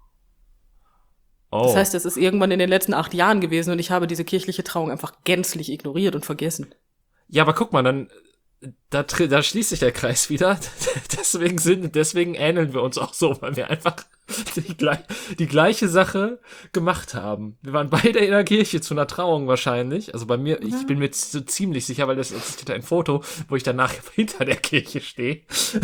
Oh. Das heißt, es ist irgendwann in den letzten 8 Jahren gewesen und ich habe diese kirchliche Trauung einfach gänzlich ignoriert und vergessen. Ja, aber guck mal, dann da schließt sich der Kreis wieder. Deswegen ähneln wir uns auch so, weil wir einfach die gleiche Sache gemacht haben. Wir waren beide in der Kirche zu einer Trauung wahrscheinlich. Also bei mir, ich bin mir so ziemlich sicher, weil es existiert ein Foto, wo ich danach hinter der Kirche stehe.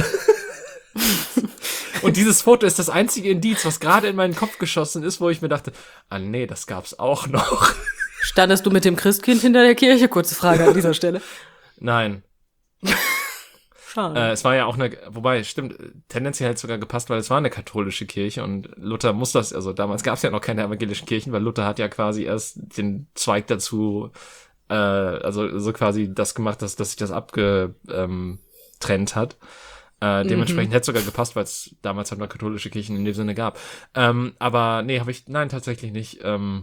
Und dieses Foto ist das einzige Indiz, was gerade in meinen Kopf geschossen ist, wo ich mir dachte, nee, das gab's auch noch. Standest du mit dem Christkind hinter der Kirche? Kurze Frage an dieser Stelle. Nein. Schade. Es war ja auch wobei, stimmt, tendenziell hat es sogar gepasst, weil es war eine katholische Kirche und Luther muss das, also damals gab es ja noch keine evangelischen Kirchen, weil Luther hat ja quasi erst den Zweig dazu, also so quasi das gemacht, dass sich das abgetrennt hat. Dementsprechend hätte es sogar gepasst, weil es damals halt noch katholische Kirchen in dem Sinne gab. Aber nee, nein, tatsächlich nicht.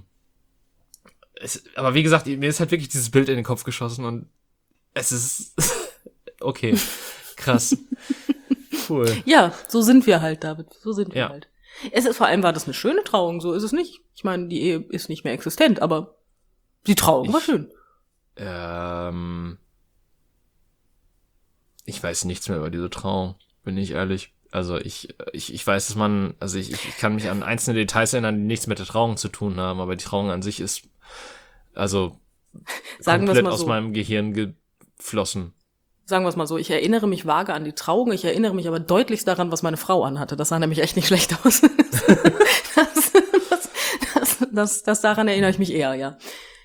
Aber wie gesagt, mir ist halt wirklich dieses Bild in den Kopf geschossen und es ist okay, krass, cool. Ja, so sind wir halt, David, so sind wir halt. Vor allem war das eine schöne Trauung, so ist es nicht. Ich meine, die Ehe ist nicht mehr existent, aber die Trauung war schön. Ich weiß nichts mehr über diese Trauung, bin ich ehrlich. Also ich weiß, dass ich kann mich an einzelne Details erinnern, die nichts mit der Trauung zu tun haben, aber die Trauung an sich ist komplett aus meinem Gehirn geflossen. Sagen wir es mal so, ich erinnere mich vage an die Trauung, ich erinnere mich aber deutlichst daran, was meine Frau anhatte. Das sah nämlich echt nicht schlecht aus. Das daran erinnere ich mich eher, ja.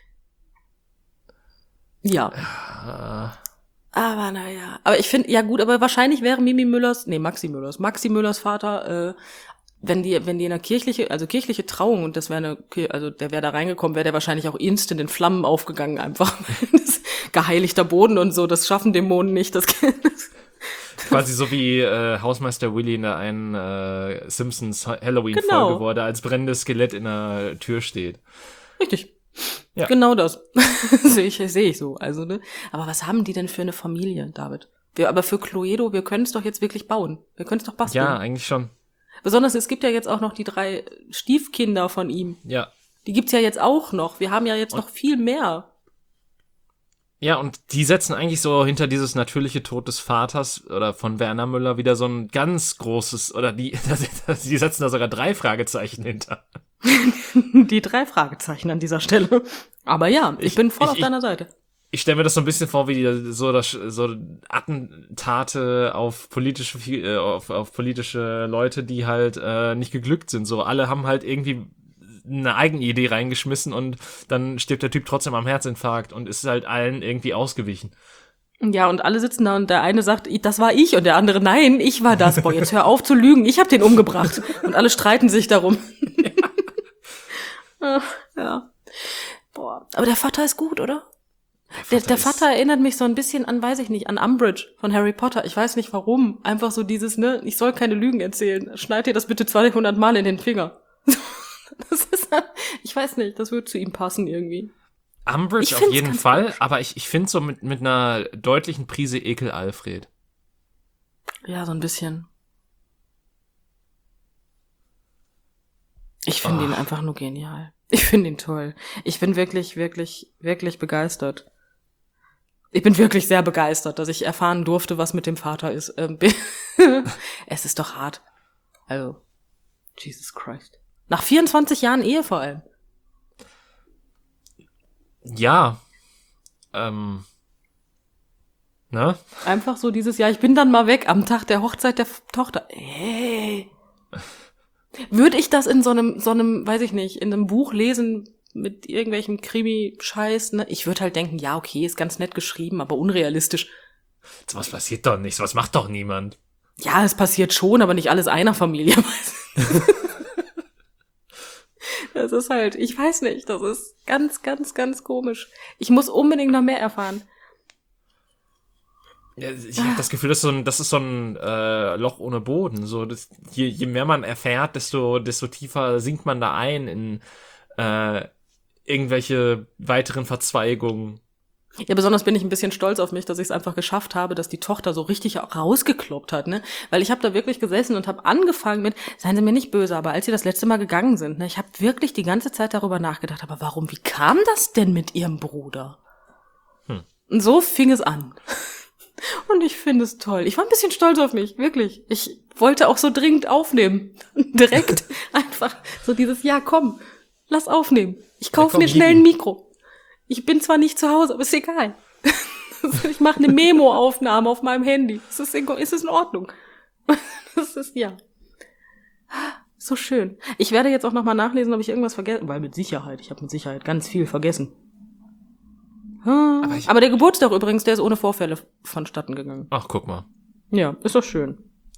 Ja. Aber naja. Aber ich finde, ja gut, aber wahrscheinlich wäre Maxi Müllers Vater, wenn die in einer kirchliche Trauung und das wäre der wäre da reingekommen, wäre der wahrscheinlich auch instant in Flammen aufgegangen einfach. Das, geheiligter Boden und so, das schaffen Dämonen nicht, das Quasi so wie Hausmeister Willy in der einen Simpsons Halloween-Folge, wo er da als brennendes Skelett in der Tür steht. Richtig. Ja. Genau das. sehe ich so. Also, ne? Aber was haben die denn für eine Familie, David? Aber für Cluedo, wir können es doch jetzt wirklich bauen. Wir können es doch basteln. Ja, eigentlich schon. Besonders, es gibt ja jetzt auch noch die 3 Stiefkinder von ihm. Ja. Die gibt's ja jetzt auch noch. Wir haben ja jetzt noch viel mehr. Ja, und die setzen eigentlich so hinter dieses natürliche Tod des Vaters oder von Werner Müller wieder so ein ganz großes, oder die setzen da sogar 3 Fragezeichen hinter. Die 3 Fragezeichen an dieser Stelle. Aber ja, ich bin voll auf deiner Seite. Ich stelle mir das so ein bisschen vor, wie so Attentate auf politische Leute, die halt nicht geglückt sind. So, alle haben halt irgendwie eine Eigenidee reingeschmissen und dann stirbt der Typ trotzdem am Herzinfarkt und ist halt allen irgendwie ausgewichen. Ja, und alle sitzen da und der eine sagt, das war ich und der andere, nein, ich war das. Boah, jetzt hör auf zu lügen, ich habe den umgebracht. Und alle streiten sich darum. Ja. Boah, aber der Vater ist gut, oder? Der Vater erinnert mich so ein bisschen an, weiß ich nicht, an Umbridge von Harry Potter. Ich weiß nicht warum. Einfach so dieses, ne, ich soll keine Lügen erzählen. Schneid dir das bitte 200 Mal in den Finger. Das ist, ich weiß nicht, das wird zu ihm passen irgendwie. Umbridge auf jeden Fall, komisch. Aber ich finde so mit einer deutlichen Prise Ekel Alfred. Ja, so ein bisschen. Ich finde ihn einfach nur genial. Ich finde ihn toll. Ich bin wirklich, wirklich, wirklich begeistert. Ich bin wirklich sehr begeistert, dass ich erfahren durfte, was mit dem Vater ist. Es ist doch hart. Also, Jesus Christ. Nach 24 Jahren Ehe vor allem. Ja. Ne? Einfach so dieses Jahr, ich bin dann mal weg am Tag der Hochzeit der Tochter. Hey. Würde ich das in so einem, weiß ich nicht, in einem Buch lesen mit irgendwelchem Krimi-Scheiß, ne? Ich würde halt denken, ja, okay, ist ganz nett geschrieben, aber unrealistisch. Was passiert doch nicht, was macht doch niemand. Ja, es passiert schon, aber nicht alles einer Familie. Das ist halt, ich weiß nicht, das ist ganz, ganz, ganz komisch. Ich muss unbedingt noch mehr erfahren. Ja, ich habe das Gefühl, das ist so ein Loch ohne Boden. So, je mehr man erfährt, desto tiefer sinkt man da ein in irgendwelche weiteren Verzweigungen. Ja, besonders bin ich ein bisschen stolz auf mich, dass ich es einfach geschafft habe, dass die Tochter so richtig rausgekloppt hat, ne? Weil ich habe da wirklich gesessen und habe angefangen mit, seien Sie mir nicht böse, aber als Sie das letzte Mal gegangen sind, ne, ich habe wirklich die ganze Zeit darüber nachgedacht, aber wie kam das denn mit Ihrem Bruder? Und so fing es an. Und ich finde es toll. Ich war ein bisschen stolz auf mich, wirklich. Ich wollte auch so dringend aufnehmen. Direkt einfach so dieses, ja komm, lass aufnehmen. Ich kaufe mir schnell ein Mikro. Ich bin zwar nicht zu Hause, aber ist egal. Ich mache eine Memo-Aufnahme auf meinem Handy. Es ist in Ordnung. Das ist, ja. So schön. Ich werde jetzt auch nochmal nachlesen, ob ich irgendwas vergessen, weil ich habe mit Sicherheit ganz viel vergessen. Aber der Geburtstag übrigens, der ist ohne Vorfälle vonstatten gegangen. Ach, guck mal. Ja, ist doch schön.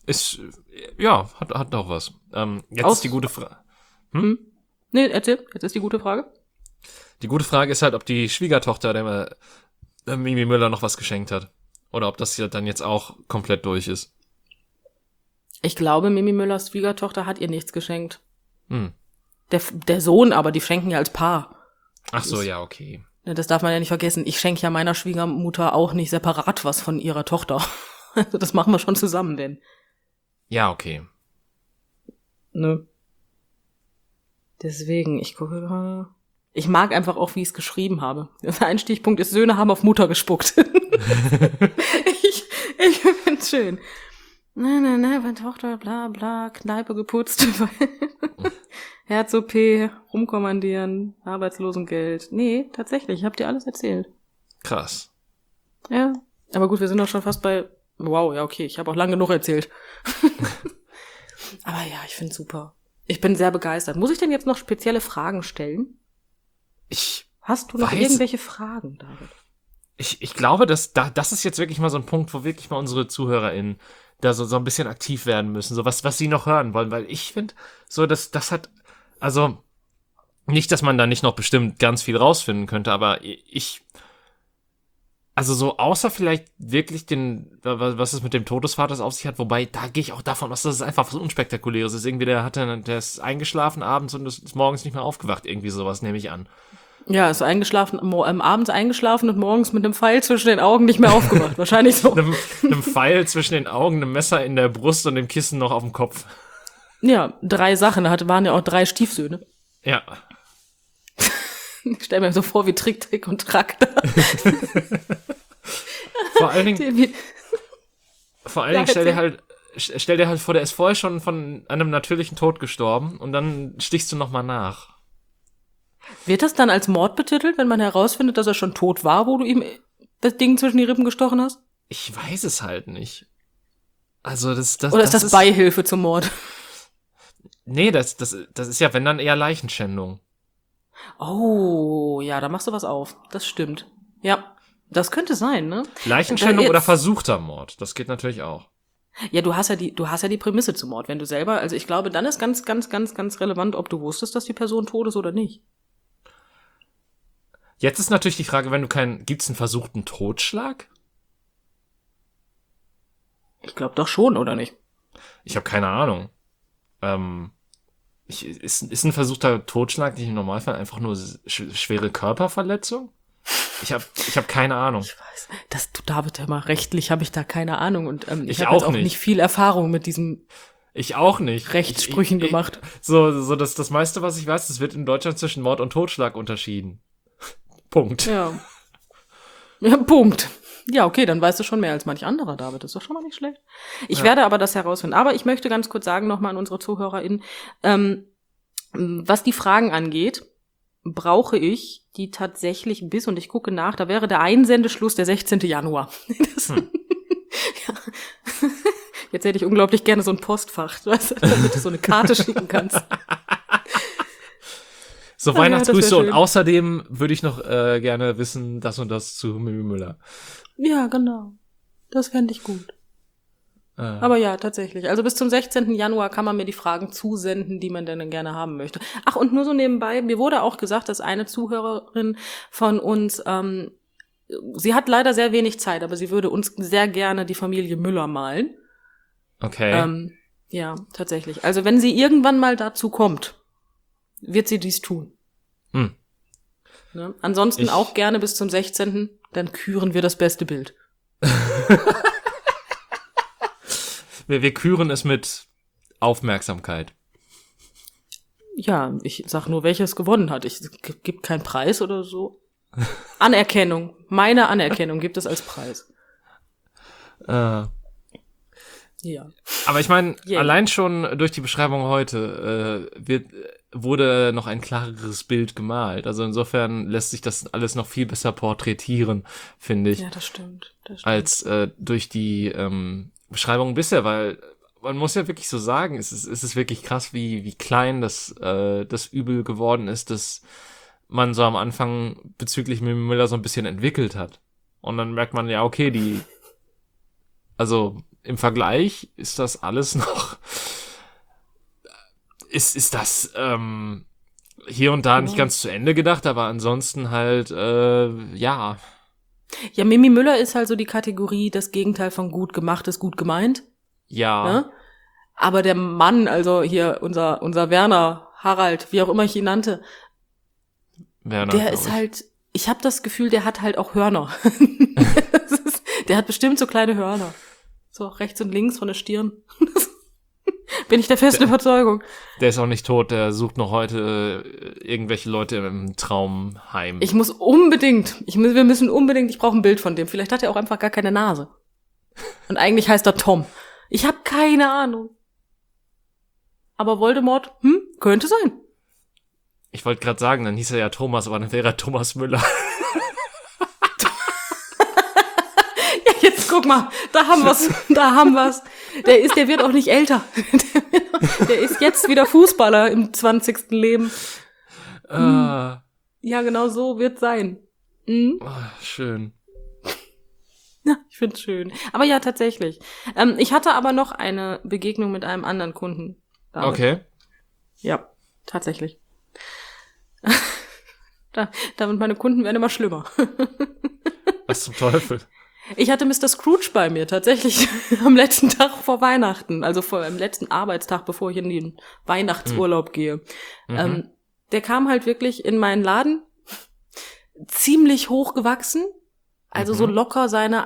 Hat doch was. Jetzt ist die gute Frage. Nee, erzähl. Jetzt ist die gute Frage. Die gute Frage ist halt, ob die Schwiegertochter der Mimi Müller noch was geschenkt hat. Oder ob das ja dann jetzt auch komplett durch ist. Ich glaube, Mimi Müllers Schwiegertochter hat ihr nichts geschenkt. Der Sohn aber, die schenken ja als Paar. Ach so, ja, okay. Das darf man ja nicht vergessen. Ich schenke ja meiner Schwiegermutter auch nicht separat was von ihrer Tochter. Also das machen wir schon zusammen, denn. Ja, okay. Ne. Deswegen, ich gucke gerade. Ich mag einfach auch, wie ich es geschrieben habe. Der Einstichpunkt ist, Söhne haben auf Mutter gespuckt. Ich find's schön. Meine Tochter, bla bla, Kneipe geputzt. Herz-OP, rumkommandieren, Arbeitslosengeld. Nee, tatsächlich, ich hab dir alles erzählt. Krass. Ja, aber gut, wir sind doch schon fast bei, wow, ja okay, ich habe auch lange genug erzählt. Aber ja, ich find's super. Ich bin sehr begeistert. Muss ich denn jetzt noch spezielle Fragen stellen? Hast du noch irgendwelche Fragen, David? Ich glaube, das ist jetzt wirklich mal so ein Punkt, wo wirklich mal unsere ZuhörerInnen da so ein bisschen aktiv werden müssen, so was sie noch hören wollen, weil ich finde, so das hat, also nicht, dass man da nicht noch bestimmt ganz viel rausfinden könnte, aber also so außer vielleicht wirklich was es mit dem Tod des Vaters auf sich hat, wobei, da gehe ich auch davon aus, dass es einfach was Unspektakuläres ist. Irgendwie der ist eingeschlafen abends und ist morgens nicht mehr aufgewacht, irgendwie sowas, nehme ich an. Ja, ist eingeschlafen, abends eingeschlafen und morgens mit einem Pfeil zwischen den Augen nicht mehr aufgewacht. Wahrscheinlich so. einem Pfeil zwischen den Augen, einem Messer in der Brust und dem Kissen noch auf dem Kopf. Ja, 3 Sachen. Da waren ja auch 3 Stiefsöhne. Ja. Ich stell mir so vor, wie Trick und Track da. Vor allen Dingen stell dir halt vor, der ist vorher schon von einem natürlichen Tod gestorben und dann stichst du nochmal nach. Wird das dann als Mord betitelt, wenn man herausfindet, dass er schon tot war, wo du ihm das Ding zwischen die Rippen gestochen hast? Ich weiß es halt nicht. Also Oder ist das Beihilfe zum Mord? Nee, das ist ja, wenn dann eher Leichenschändung. Oh, ja, da machst du was auf. Das stimmt. Ja. Das könnte sein, ne? Leichenschändung oder versuchter Mord, das geht natürlich auch. Ja, du hast ja die Prämisse zum Mord, wenn du selber, also ich glaube, dann ist ganz, ganz, ganz, ganz relevant, ob du wusstest, dass die Person tot ist oder nicht. Jetzt ist natürlich die Frage, gibt's einen versuchten Totschlag? Ich glaube doch schon, oder nicht? Ich habe keine Ahnung. Ist ein versuchter Totschlag nicht im Normalfall einfach nur schwere Körperverletzung? Ich hab keine Ahnung. Ich weiß, David, hör mal, rechtlich habe ich da keine Ahnung und ich Ich habe auch jetzt auch nicht viel Erfahrung mit diesen Ich auch nicht. Rechtssprüchen gemacht. So das meiste, was ich weiß, das wird in Deutschland zwischen Mord und Totschlag unterschieden. Punkt. Ja. Ja, Punkt. Ja, okay, dann weißt du schon mehr als manch anderer, David. Das ist doch schon mal nicht schlecht. Ich werde aber das herausfinden. Aber ich möchte ganz kurz sagen, nochmal an unsere ZuhörerInnen, was die Fragen angeht, brauche ich die tatsächlich bis, und ich gucke nach, da wäre der Einsendeschluss der 16. Januar. Ja. Jetzt hätte ich unglaublich gerne so ein Postfach, weißt du, damit du so eine Karte schicken kannst. So Weihnachtsgrüße und außerdem würde ich noch gerne wissen, das und das zu Mimi Müller. Ja, genau. Das fände ich gut. Aber ja, tatsächlich. Also bis zum 16. Januar kann man mir die Fragen zusenden, die man denn gerne haben möchte. Ach, und nur so nebenbei, mir wurde auch gesagt, dass eine Zuhörerin von uns, sie hat leider sehr wenig Zeit, aber sie würde uns sehr gerne die Familie Müller malen. Okay. Ja, tatsächlich. Also wenn sie irgendwann mal dazu kommt, wird sie dies tun. Ne? Ansonsten auch gerne bis zum 16. Dann küren wir das beste Bild. Wir küren es mit Aufmerksamkeit. Ja, ich sag nur, welches gewonnen hat. Es gibt keinen Preis oder so. Anerkennung. Meine Anerkennung gibt es als Preis. Ja. Aber ich meine, allein schon durch die Beschreibung heute wurde noch ein klareres Bild gemalt. Also insofern lässt sich das alles noch viel besser porträtieren, finde ich. Ja, das stimmt. Als durch die Beschreibung bisher, weil man muss ja wirklich so sagen, es ist wirklich krass, wie klein das Übel geworden ist, dass man so am Anfang bezüglich Mimi Müller so ein bisschen entwickelt hat. Und dann merkt man ja, okay, also im Vergleich ist das alles noch, ist das hier und da nicht ganz zu Ende gedacht, aber ansonsten halt, ja. Ja, Mimi Müller ist halt so die Kategorie, das Gegenteil von gut gemacht ist gut gemeint. Ja. Ne? Aber der Mann, also hier unser Werner, Harald, wie auch immer ich ihn nannte, Werner, der ist halt, ich habe das Gefühl, der hat halt auch Hörner. Der hat bestimmt so kleine Hörner. So rechts und links von der Stirn. Bin ich der festen Überzeugung. Der ist auch nicht tot, der sucht noch heute irgendwelche Leute im Traumheim. Wir müssen unbedingt, ich brauche ein Bild von dem. Vielleicht hat er auch einfach gar keine Nase. Und eigentlich heißt er Tom. Ich habe keine Ahnung. Aber Voldemort, könnte sein. Ich wollte gerade sagen, dann hieß er ja Thomas, aber dann wäre er Thomas Müller. Ja, jetzt guck mal, da haben wir's. Der wird auch nicht älter. Der ist jetzt wieder Fußballer im 20. Leben. Ja, genau so wird's sein. Schön. Ja, ich find's schön. Aber ja, tatsächlich. Ich hatte aber noch eine Begegnung mit einem anderen Kunden. Damit. Okay. Ja, tatsächlich. Damit meine Kunden werden immer schlimmer. Was zum Teufel? Ich hatte Mr. Scrooge bei mir, tatsächlich am letzten Tag vor Weihnachten, also vor dem letzten Arbeitstag, bevor ich in den Weihnachtsurlaub gehe. Der kam halt wirklich in meinen Laden, ziemlich hoch gewachsen, also so locker seine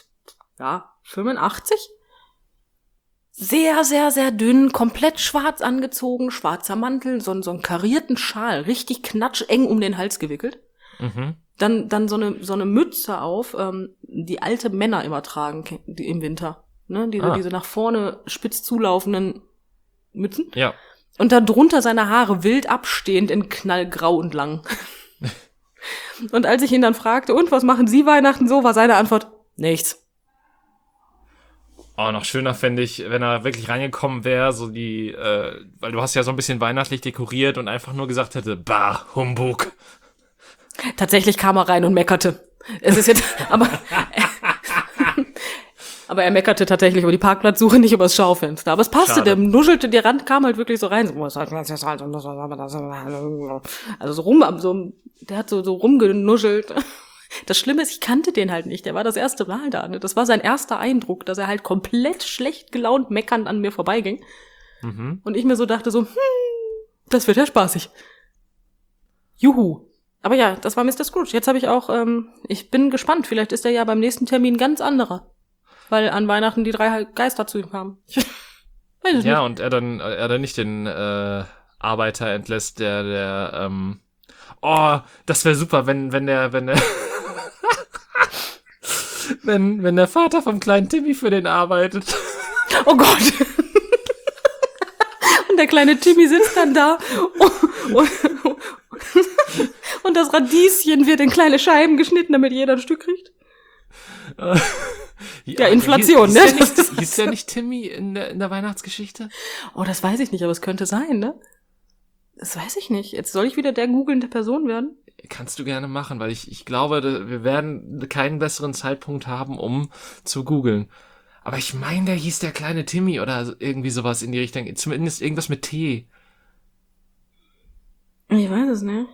1,85. Sehr, sehr, sehr dünn, komplett schwarz angezogen, schwarzer Mantel, so einen karierten Schal, richtig knatscheng um den Hals gewickelt. Dann so eine Mütze auf, die alte Männer immer tragen im Winter. Ne? Diese nach vorne spitz zulaufenden Mützen. Ja. Und da drunter seine Haare wild abstehend in knallgrau und lang. Und als ich ihn dann fragte, und was machen Sie Weihnachten so, war seine Antwort, nichts. Oh, noch schöner fände ich, wenn er wirklich reingekommen wäre, so weil du hast ja so ein bisschen weihnachtlich dekoriert und einfach nur gesagt hätte, bah, Humbug. Tatsächlich kam er rein und meckerte. Es ist jetzt, aber er meckerte tatsächlich über die Parkplatzsuche, nicht über das Schaufenster. Aber es passte, Schade. der nuschelte, der Rand kam halt wirklich so rein. Also so rum, der hat so rumgenuschelt. Das Schlimme ist, ich kannte den halt nicht. Der war das erste Mal da. Ne? Das war sein erster Eindruck, dass er halt komplett schlecht gelaunt meckernd an mir vorbeiging. Mhm. Und ich mir so dachte so, das wird ja spaßig. Juhu. Aber ja, das war Mr. Scrooge. Jetzt habe ich auch, ich bin gespannt. Vielleicht ist er ja beim nächsten Termin ganz anderer. Weil an Weihnachten die 3 Geister zu ihm kamen. Weiß ich Ja, nicht. und er dann nicht den Arbeiter entlässt, der oh, das wäre super, wenn der wenn der Vater vom kleinen Timmy für den arbeitet. Oh Gott. Und der kleine Timmy sitzt dann da und das Radieschen wird in kleine Scheiben geschnitten, damit jeder ein Stück kriegt. Ja, Inflation, ne? Hieß der nicht Timmy in der Weihnachtsgeschichte? Oh, das weiß ich nicht, aber es könnte sein, ne? Das weiß ich nicht. Jetzt soll ich wieder der googelnde Person werden? Kannst du gerne machen, weil ich glaube, wir werden keinen besseren Zeitpunkt haben, um zu googeln. Aber ich meine, der hieß der kleine Timmy oder irgendwie sowas in die Richtung. Zumindest irgendwas mit T. Ich weiß es nicht.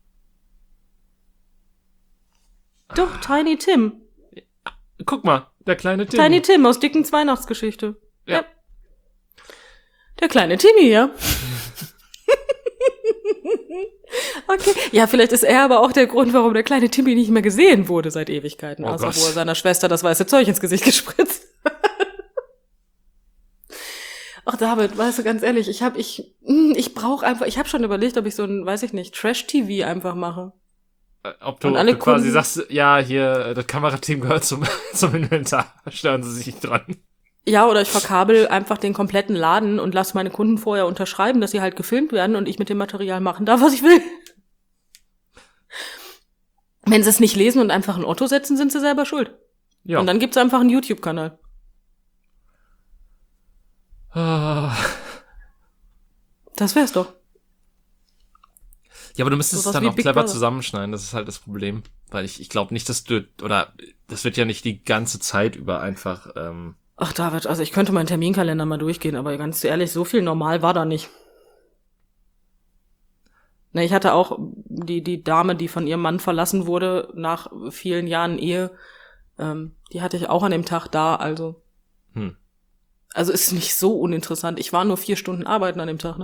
Doch, Tiny Tim. Guck mal, der kleine Timmy. Tiny Tim aus Dickens Weihnachtsgeschichte. Ja. Der kleine Timmy, ja. Okay. Ja, vielleicht ist er aber auch der Grund, warum der kleine Timmy nicht mehr gesehen wurde seit Ewigkeiten. Oh außer Gott. wo er seiner Schwester das weiße Zeug ins Gesicht gespritzt. Ach David, weißt du, ganz ehrlich, ich brauche einfach, ich habe schon überlegt, ob ich so ein, weiß ich nicht, Trash-TV einfach mache. Ob du, Und alle ob du quasi Kunden- sagst, ja, hier, das Kamerateam gehört zum Inventar. Stören Sie sich nicht dran. Ja, oder ich verkabel einfach den kompletten Laden und lasse meine Kunden vorher unterschreiben, dass sie halt gefilmt werden und ich mit dem Material machen darf, was ich will. Wenn sie es nicht lesen und einfach ein Otto setzen, sind sie selber schuld. Ja. Und dann gibt's einfach einen YouTube-Kanal. Ah. Das wär's doch. Ja, aber du müsstest Sowas es dann wie auch Big clever Brother. zusammenschneiden, das ist halt das Problem. Weil ich glaube nicht, dass du, oder das wird ja nicht die ganze Zeit über einfach, Ach David, also ich könnte meinen Terminkalender mal durchgehen, aber ganz ehrlich, so viel normal war da nicht. Ne, ich hatte auch die Dame, die von ihrem Mann verlassen wurde nach vielen Jahren Ehe, die hatte ich auch an dem Tag da, also. Also ist nicht so uninteressant. Ich war nur 4 Stunden arbeiten an dem Tag, ne?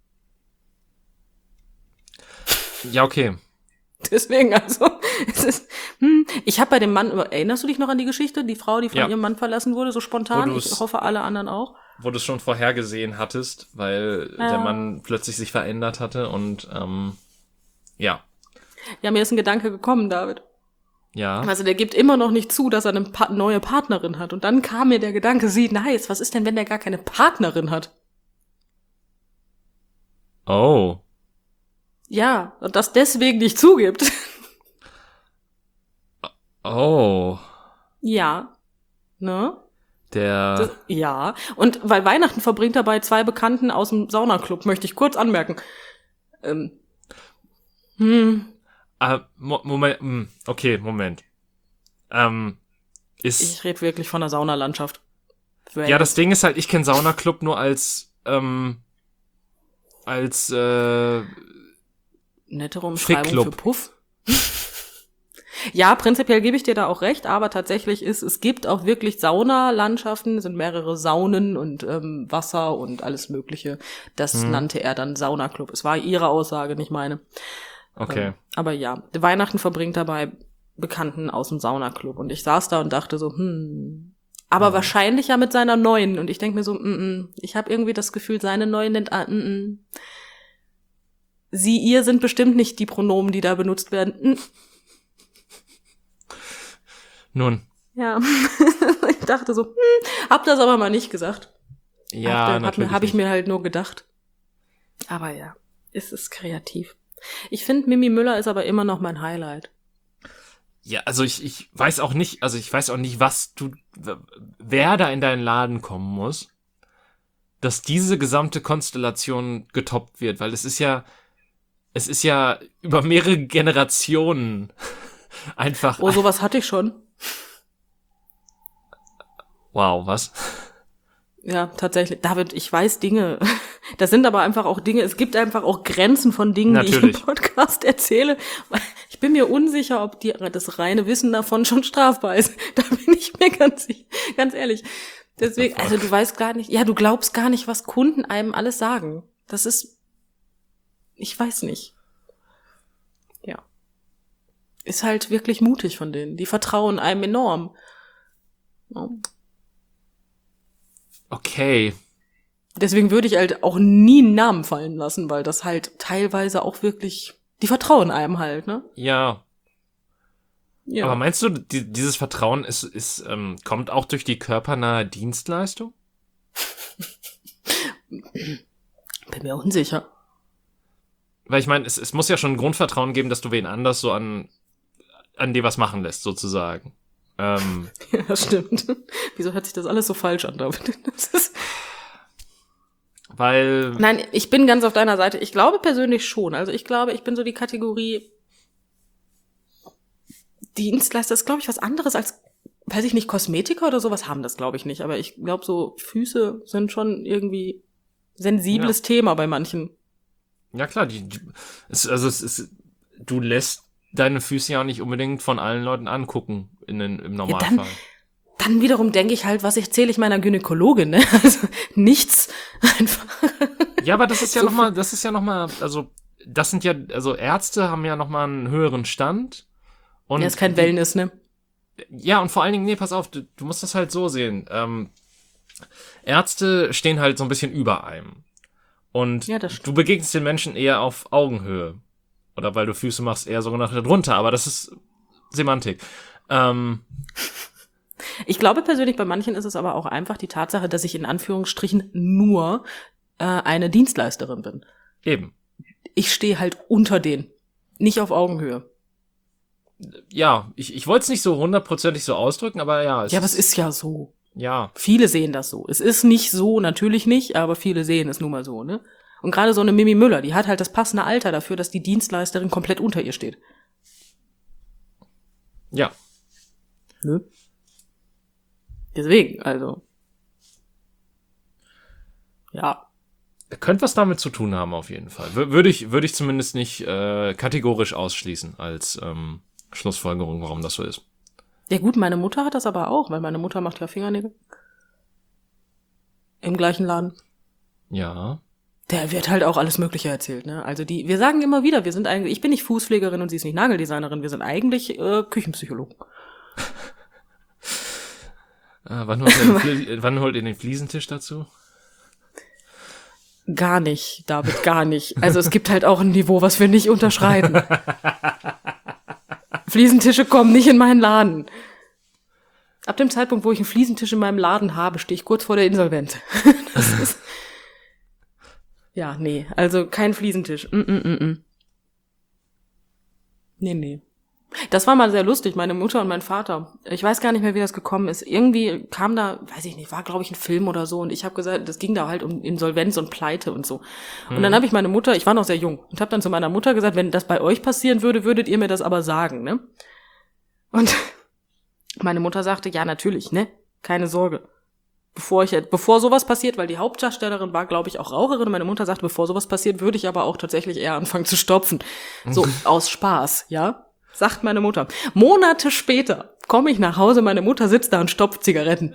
ja, okay. Deswegen, also, es ist, ich habe bei dem Mann, erinnerst du dich noch an die Geschichte? Die Frau, die von Ja. ihrem Mann verlassen wurde, so spontan? Wo Ich hoffe, alle anderen auch. Wo du es schon vorhergesehen hattest, weil Ja. der Mann plötzlich sich verändert hatte und, ja. Ja, mir ist ein Gedanke gekommen, David. Ja. Also der gibt immer noch nicht zu, dass er eine neue Partnerin hat. Und dann kam mir der Gedanke, nice, was ist denn, wenn der gar keine Partnerin hat? Oh. Ja, und das deswegen nicht zugibt. Oh. Ja. Ne? Der, Ja. Und weil Weihnachten verbringt er bei 2 Bekannten aus dem Saunaclub, möchte ich kurz anmerken. Moment, okay, Moment. Ich rede wirklich von der Saunalandschaft. Ja, das Ding ist halt, ich kenne Saunaclub nur als Nettere Umschreibung Fickclub. für Puff. Ja, prinzipiell gebe ich dir da auch recht, aber tatsächlich es gibt auch wirklich Saunalandschaften, es sind mehrere Saunen und Wasser und alles Mögliche. Das nannte er dann Saunaclub. Es war ihre Aussage, nicht meine. okay. Aber ja, Weihnachten verbringt er bei Bekannten aus dem Saunaclub. Und ich saß da und dachte so, aber wahrscheinlich ja mit seiner neuen. Und ich denke mir so, ich habe irgendwie das Gefühl, seine neuen nennt, sie, ihr sind bestimmt nicht die Pronomen, die da benutzt werden. Nun. Ja, ich dachte so, hab das aber mal nicht gesagt. Ja, natürlich. Habe ich mir halt nur gedacht. Aber ja, es ist kreativ. Ich finde, Mimi Müller ist aber immer noch mein Highlight. Ja, also ich weiß auch nicht, wer da in deinen Laden kommen muss, dass diese gesamte Konstellation getoppt wird, weil es ist ja über mehrere Generationen Einfach. Oh, sowas hatte ich schon. Wow, was? Ja, tatsächlich. David, ich weiß Dinge. Das sind aber einfach auch Dinge, es gibt einfach auch Grenzen von Dingen, die ich im Podcast erzähle. Ich bin mir unsicher, ob das reine Wissen davon schon strafbar ist. Da bin ich mir ganz ehrlich. Deswegen, also du weißt gar nicht, du glaubst gar nicht, was Kunden einem alles sagen. Das ist, ich weiß nicht. Ja. Ist halt wirklich mutig von denen. Die vertrauen einem enorm. Ja. Okay. Deswegen würde ich halt auch nie einen Namen fallen lassen, weil das halt teilweise auch wirklich, die vertrauen einem halt, ne? Ja. Aber meinst du, dieses Vertrauen kommt auch durch die körpernahe Dienstleistung? Bin mir unsicher. Weil ich meine, es muss ja schon ein Grundvertrauen geben, dass du wen anders so an dir was machen lässt, sozusagen. Ja, das stimmt. Wieso hört sich das alles so falsch an, David? Weil... Nein, ich bin ganz auf deiner Seite. Ich glaube persönlich schon. Also ich glaube, ich bin so die Kategorie Dienstleister. Das ist, glaube ich, was anderes als, weiß ich nicht, Kosmetiker oder sowas haben das, glaube ich, nicht. Aber ich glaube, so Füße sind schon irgendwie sensibles Thema bei manchen. Ja klar, du lässt deine Füße ja auch nicht unbedingt von allen Leuten angucken im Normalfall. Ja, dann wiederum denke ich halt, was erzähle ich meiner Gynäkologin, ne? Also nichts einfach. Ja, aber das ist ja nochmal, also das sind ja, also Ärzte haben ja nochmal einen höheren Stand. Und ja, ist kein Wellness, ne? Ja, und vor allen Dingen, nee, pass auf, du musst das halt so sehen. Ärzte stehen halt so ein bisschen über einem. Und du begegnest den Menschen eher auf Augenhöhe. Oder weil du Füße machst, eher sogar nach drunter. Aber das ist Semantik. Ich glaube persönlich, bei manchen ist es aber auch einfach die Tatsache, dass ich in Anführungsstrichen nur eine Dienstleisterin bin. Eben. Ich stehe halt unter denen. Nicht auf Augenhöhe. Ja, ich wollte es nicht so 100% so ausdrücken, aber ja. Aber es ist ja so. Ja. Viele sehen das so. Es ist nicht so, natürlich nicht, aber viele sehen es nun mal so, ne? Und gerade so eine Mimi Müller, die hat halt das passende Alter dafür, dass die Dienstleisterin komplett unter ihr steht. Ja. Ne? Deswegen, also. Ja. Könnte was damit zu tun haben, auf jeden Fall. Würde ich zumindest nicht kategorisch ausschließen als Schlussfolgerung, warum das so ist. Ja gut, meine Mutter hat das aber auch, weil meine Mutter macht ja Fingernägel. Im gleichen Laden. Ja. Der wird halt auch alles Mögliche erzählt, ne? Also wir sagen immer wieder, ich bin nicht Fußpflegerin und sie ist nicht Nageldesignerin, wir sind eigentlich Küchenpsychologen. Wann holt ihr den Fliesentisch dazu? Gar nicht, David, gar nicht. Also es gibt halt auch ein Niveau, was wir nicht unterschreiten. Fliesentische kommen nicht in meinen Laden. Ab dem Zeitpunkt, wo ich einen Fliesentisch in meinem Laden habe, stehe ich kurz vor der Insolvenz. Das ist ja, nee, also kein Fliesentisch. Nee. Das war mal sehr lustig, meine Mutter und mein Vater. Ich weiß gar nicht mehr, wie das gekommen ist. Irgendwie kam da, weiß ich nicht, war glaube ich ein Film oder so und ich habe gesagt, das ging da halt um Insolvenz und Pleite und so. Und dann habe ich ich war noch sehr jung und habe dann zu meiner Mutter gesagt, wenn das bei euch passieren würde, würdet ihr mir das aber sagen, ne? Und meine Mutter sagte, ja, natürlich, ne? Keine Sorge. Bevor sowas passiert, weil die Hauptdarstellerin war, glaube ich, auch Raucherin, und meine Mutter sagte, bevor sowas passiert, würde ich aber auch tatsächlich eher anfangen zu stopfen. So, aus Spaß, ja? Sagt meine Mutter. Monate später komme ich nach Hause, meine Mutter sitzt da und stopft Zigaretten.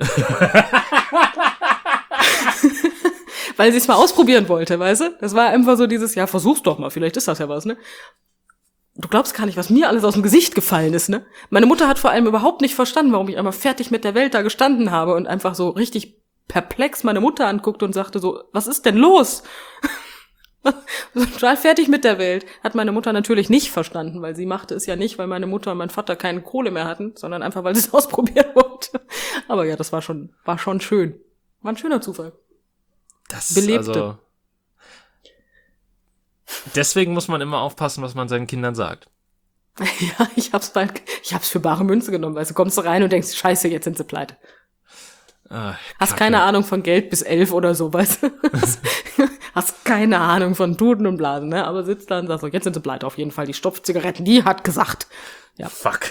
Weil sie es mal ausprobieren wollte, weißt du? Das war einfach so dieses, ja, versuch's doch mal, vielleicht ist das ja was, ne? Du glaubst gar nicht, was mir alles aus dem Gesicht gefallen ist, ne? Meine Mutter hat vor allem überhaupt nicht verstanden, warum ich einmal fertig mit der Welt da gestanden habe und einfach so richtig perplex meine Mutter anguckte und sagte so, was ist denn los? Total fertig mit der Welt. Hat meine Mutter natürlich nicht verstanden, weil sie machte es ja nicht, weil meine Mutter und mein Vater keine Kohle mehr hatten, sondern einfach, weil sie es ausprobieren wollte. Aber ja, das war schon schön. War ein schöner Zufall. Das belebte. Also deswegen muss man immer aufpassen, was man seinen Kindern sagt. Ja, ich hab's für bare Münze genommen, weil du kommst rein und denkst, scheiße, jetzt sind sie pleite. Hast keine Ahnung von Geld bis 11 oder so, weißt du? Hast keine Ahnung von Tuten und Blasen, ne? Aber sitzt da und sagst so, jetzt sind sie pleite auf jeden Fall. Die Stopfzigaretten, die hat gesagt. Ja. Fuck.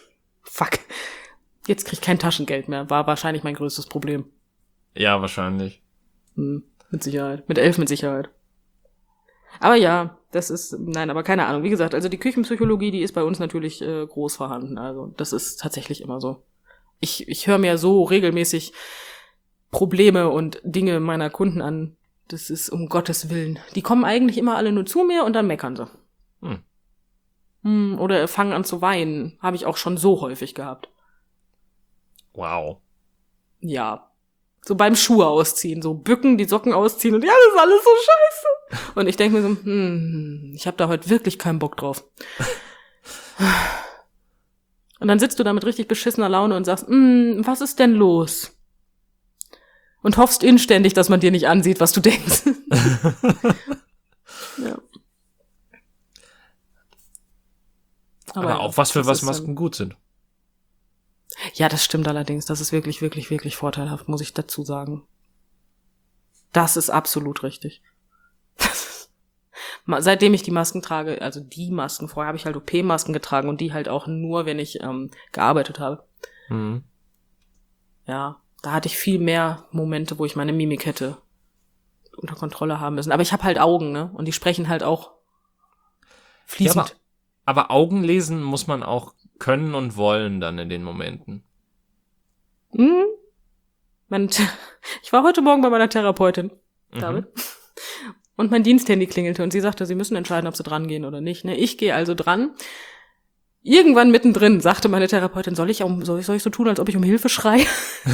Jetzt krieg ich kein Taschengeld mehr. War wahrscheinlich mein größtes Problem. Ja, wahrscheinlich. Mit Sicherheit. Mit 11 mit Sicherheit. Aber ja, aber keine Ahnung. Wie gesagt, also die Küchenpsychologie, die ist bei uns natürlich groß vorhanden. Also das ist tatsächlich immer so. Ich höre mir so regelmäßig Probleme und Dinge meiner Kunden an. Das ist um Gottes Willen. Die kommen eigentlich immer alle nur zu mir und dann meckern sie. Oder fangen an zu weinen. Habe ich auch schon so häufig gehabt. Wow. Ja. So beim Schuhe ausziehen, so bücken, die Socken ausziehen und ja, das ist alles so scheiße. Und ich denke mir so, ich habe da heute wirklich keinen Bock drauf. Und dann sitzt du da mit richtig beschissener Laune und sagst, was ist denn los? Und hoffst inständig, dass man dir nicht ansieht, was du denkst. Ja. Aber auch was für was Masken gut sind. Ja, das stimmt allerdings. Das ist wirklich, wirklich, wirklich vorteilhaft, muss ich dazu sagen. Das ist absolut richtig. Seitdem ich die Masken trage, also die Masken, vorher habe ich halt OP-Masken getragen und die halt auch nur, wenn ich gearbeitet habe. Ja, da hatte ich viel mehr Momente, wo ich meine Mimik hätte unter Kontrolle haben müssen. Aber ich habe halt Augen, ne? Und die sprechen halt auch fließend. Ja, aber Augen lesen muss man auch können und wollen dann in den Momenten. Ich war heute Morgen bei meiner Therapeutin, David. Und mein Diensthandy klingelte und sie sagte, sie müssen entscheiden, ob sie dran gehen oder nicht. Ne? Ich gehe also dran. Irgendwann mittendrin sagte meine Therapeutin, soll ich so tun, als ob ich um Hilfe schreie?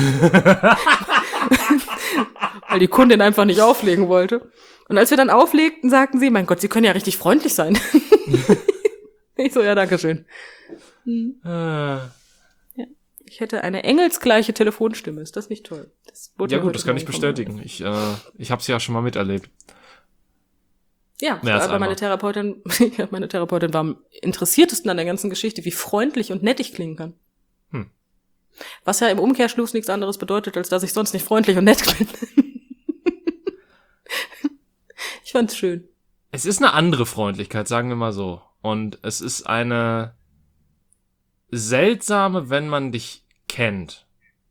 Weil die Kundin einfach nicht auflegen wollte. Und als wir dann auflegten, sagten sie, mein Gott, Sie können ja richtig freundlich sein. Ich so, ja, danke schön. Ja. Ich hätte eine engelsgleiche Telefonstimme. Ist das nicht toll? Ja gut, das kann ich bestätigen. Ich habe es ja schon mal miterlebt. Ja, aber meine Therapeutin war am interessiertesten an der ganzen Geschichte, wie freundlich und nett ich klingen kann. Was ja im Umkehrschluss nichts anderes bedeutet, als dass ich sonst nicht freundlich und nett bin. Ich fand's schön. Es ist eine andere Freundlichkeit, sagen wir mal so. Und es ist eine seltsame, wenn man dich kennt.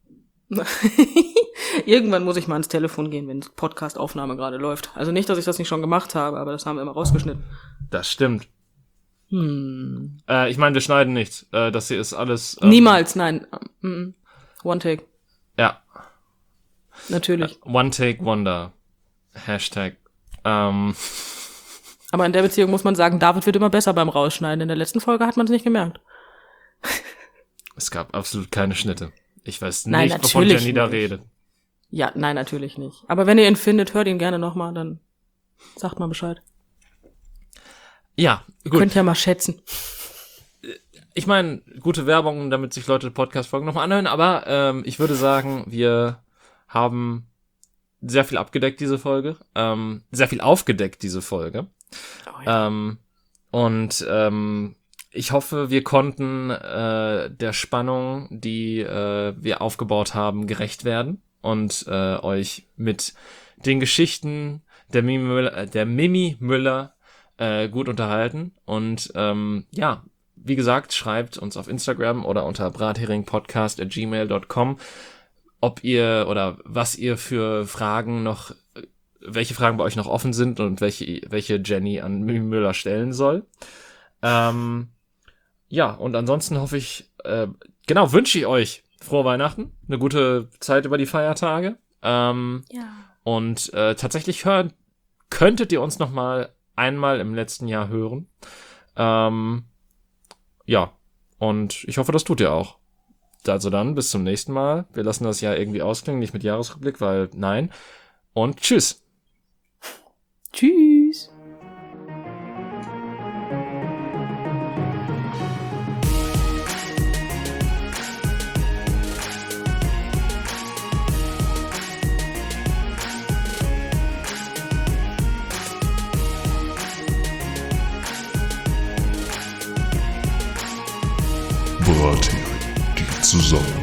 Irgendwann muss ich mal ans Telefon gehen, wenn Podcast-Aufnahme gerade läuft. Also nicht, dass ich das nicht schon gemacht habe, aber das haben wir immer rausgeschnitten. Das stimmt. Ich meine, wir schneiden nichts. Das hier ist alles... Niemals, nein. One Take. Ja. Natürlich. One Take Wonder. Hashtag. Aber in der Beziehung muss man sagen, David wird immer besser beim Rausschneiden. In der letzten Folge hat man es nicht gemerkt. Es gab absolut keine Schnitte. Ich weiß nicht, wovon Jenny da redet. Ja, nein, natürlich nicht. Aber wenn ihr ihn findet, hört ihn gerne nochmal, dann sagt mal Bescheid. Ja, gut. Könnt ja mal schätzen. Ich meine, gute Werbung, damit sich Leute Podcast-Folgen nochmal anhören, aber ich würde sagen, wir haben sehr viel abgedeckt, diese Folge. Sehr viel aufgedeckt, diese Folge. Oh, ja. Ich hoffe, wir konnten der Spannung, die wir aufgebaut haben, gerecht werden und euch mit den Geschichten der Mimi Müller gut unterhalten. Und ja, wie gesagt, schreibt uns auf Instagram oder unter bratheringpodcast@gmail.com, ob ihr oder was ihr für Fragen noch, welche Fragen bei euch noch offen sind und welche Jenny an Mimi Müller stellen soll. Ja, und ansonsten hoffe ich, wünsche ich euch frohe Weihnachten, eine gute Zeit über die Feiertage. Ja. Und tatsächlich könntet ihr uns noch mal einmal im letzten Jahr hören. Ja, und ich hoffe, das tut ihr auch. Also dann, bis zum nächsten Mal. Wir lassen das Jahr irgendwie ausklingen, nicht mit Jahresrückblick, weil nein. Und tschüss. Tschüss. Brathering, die zusammen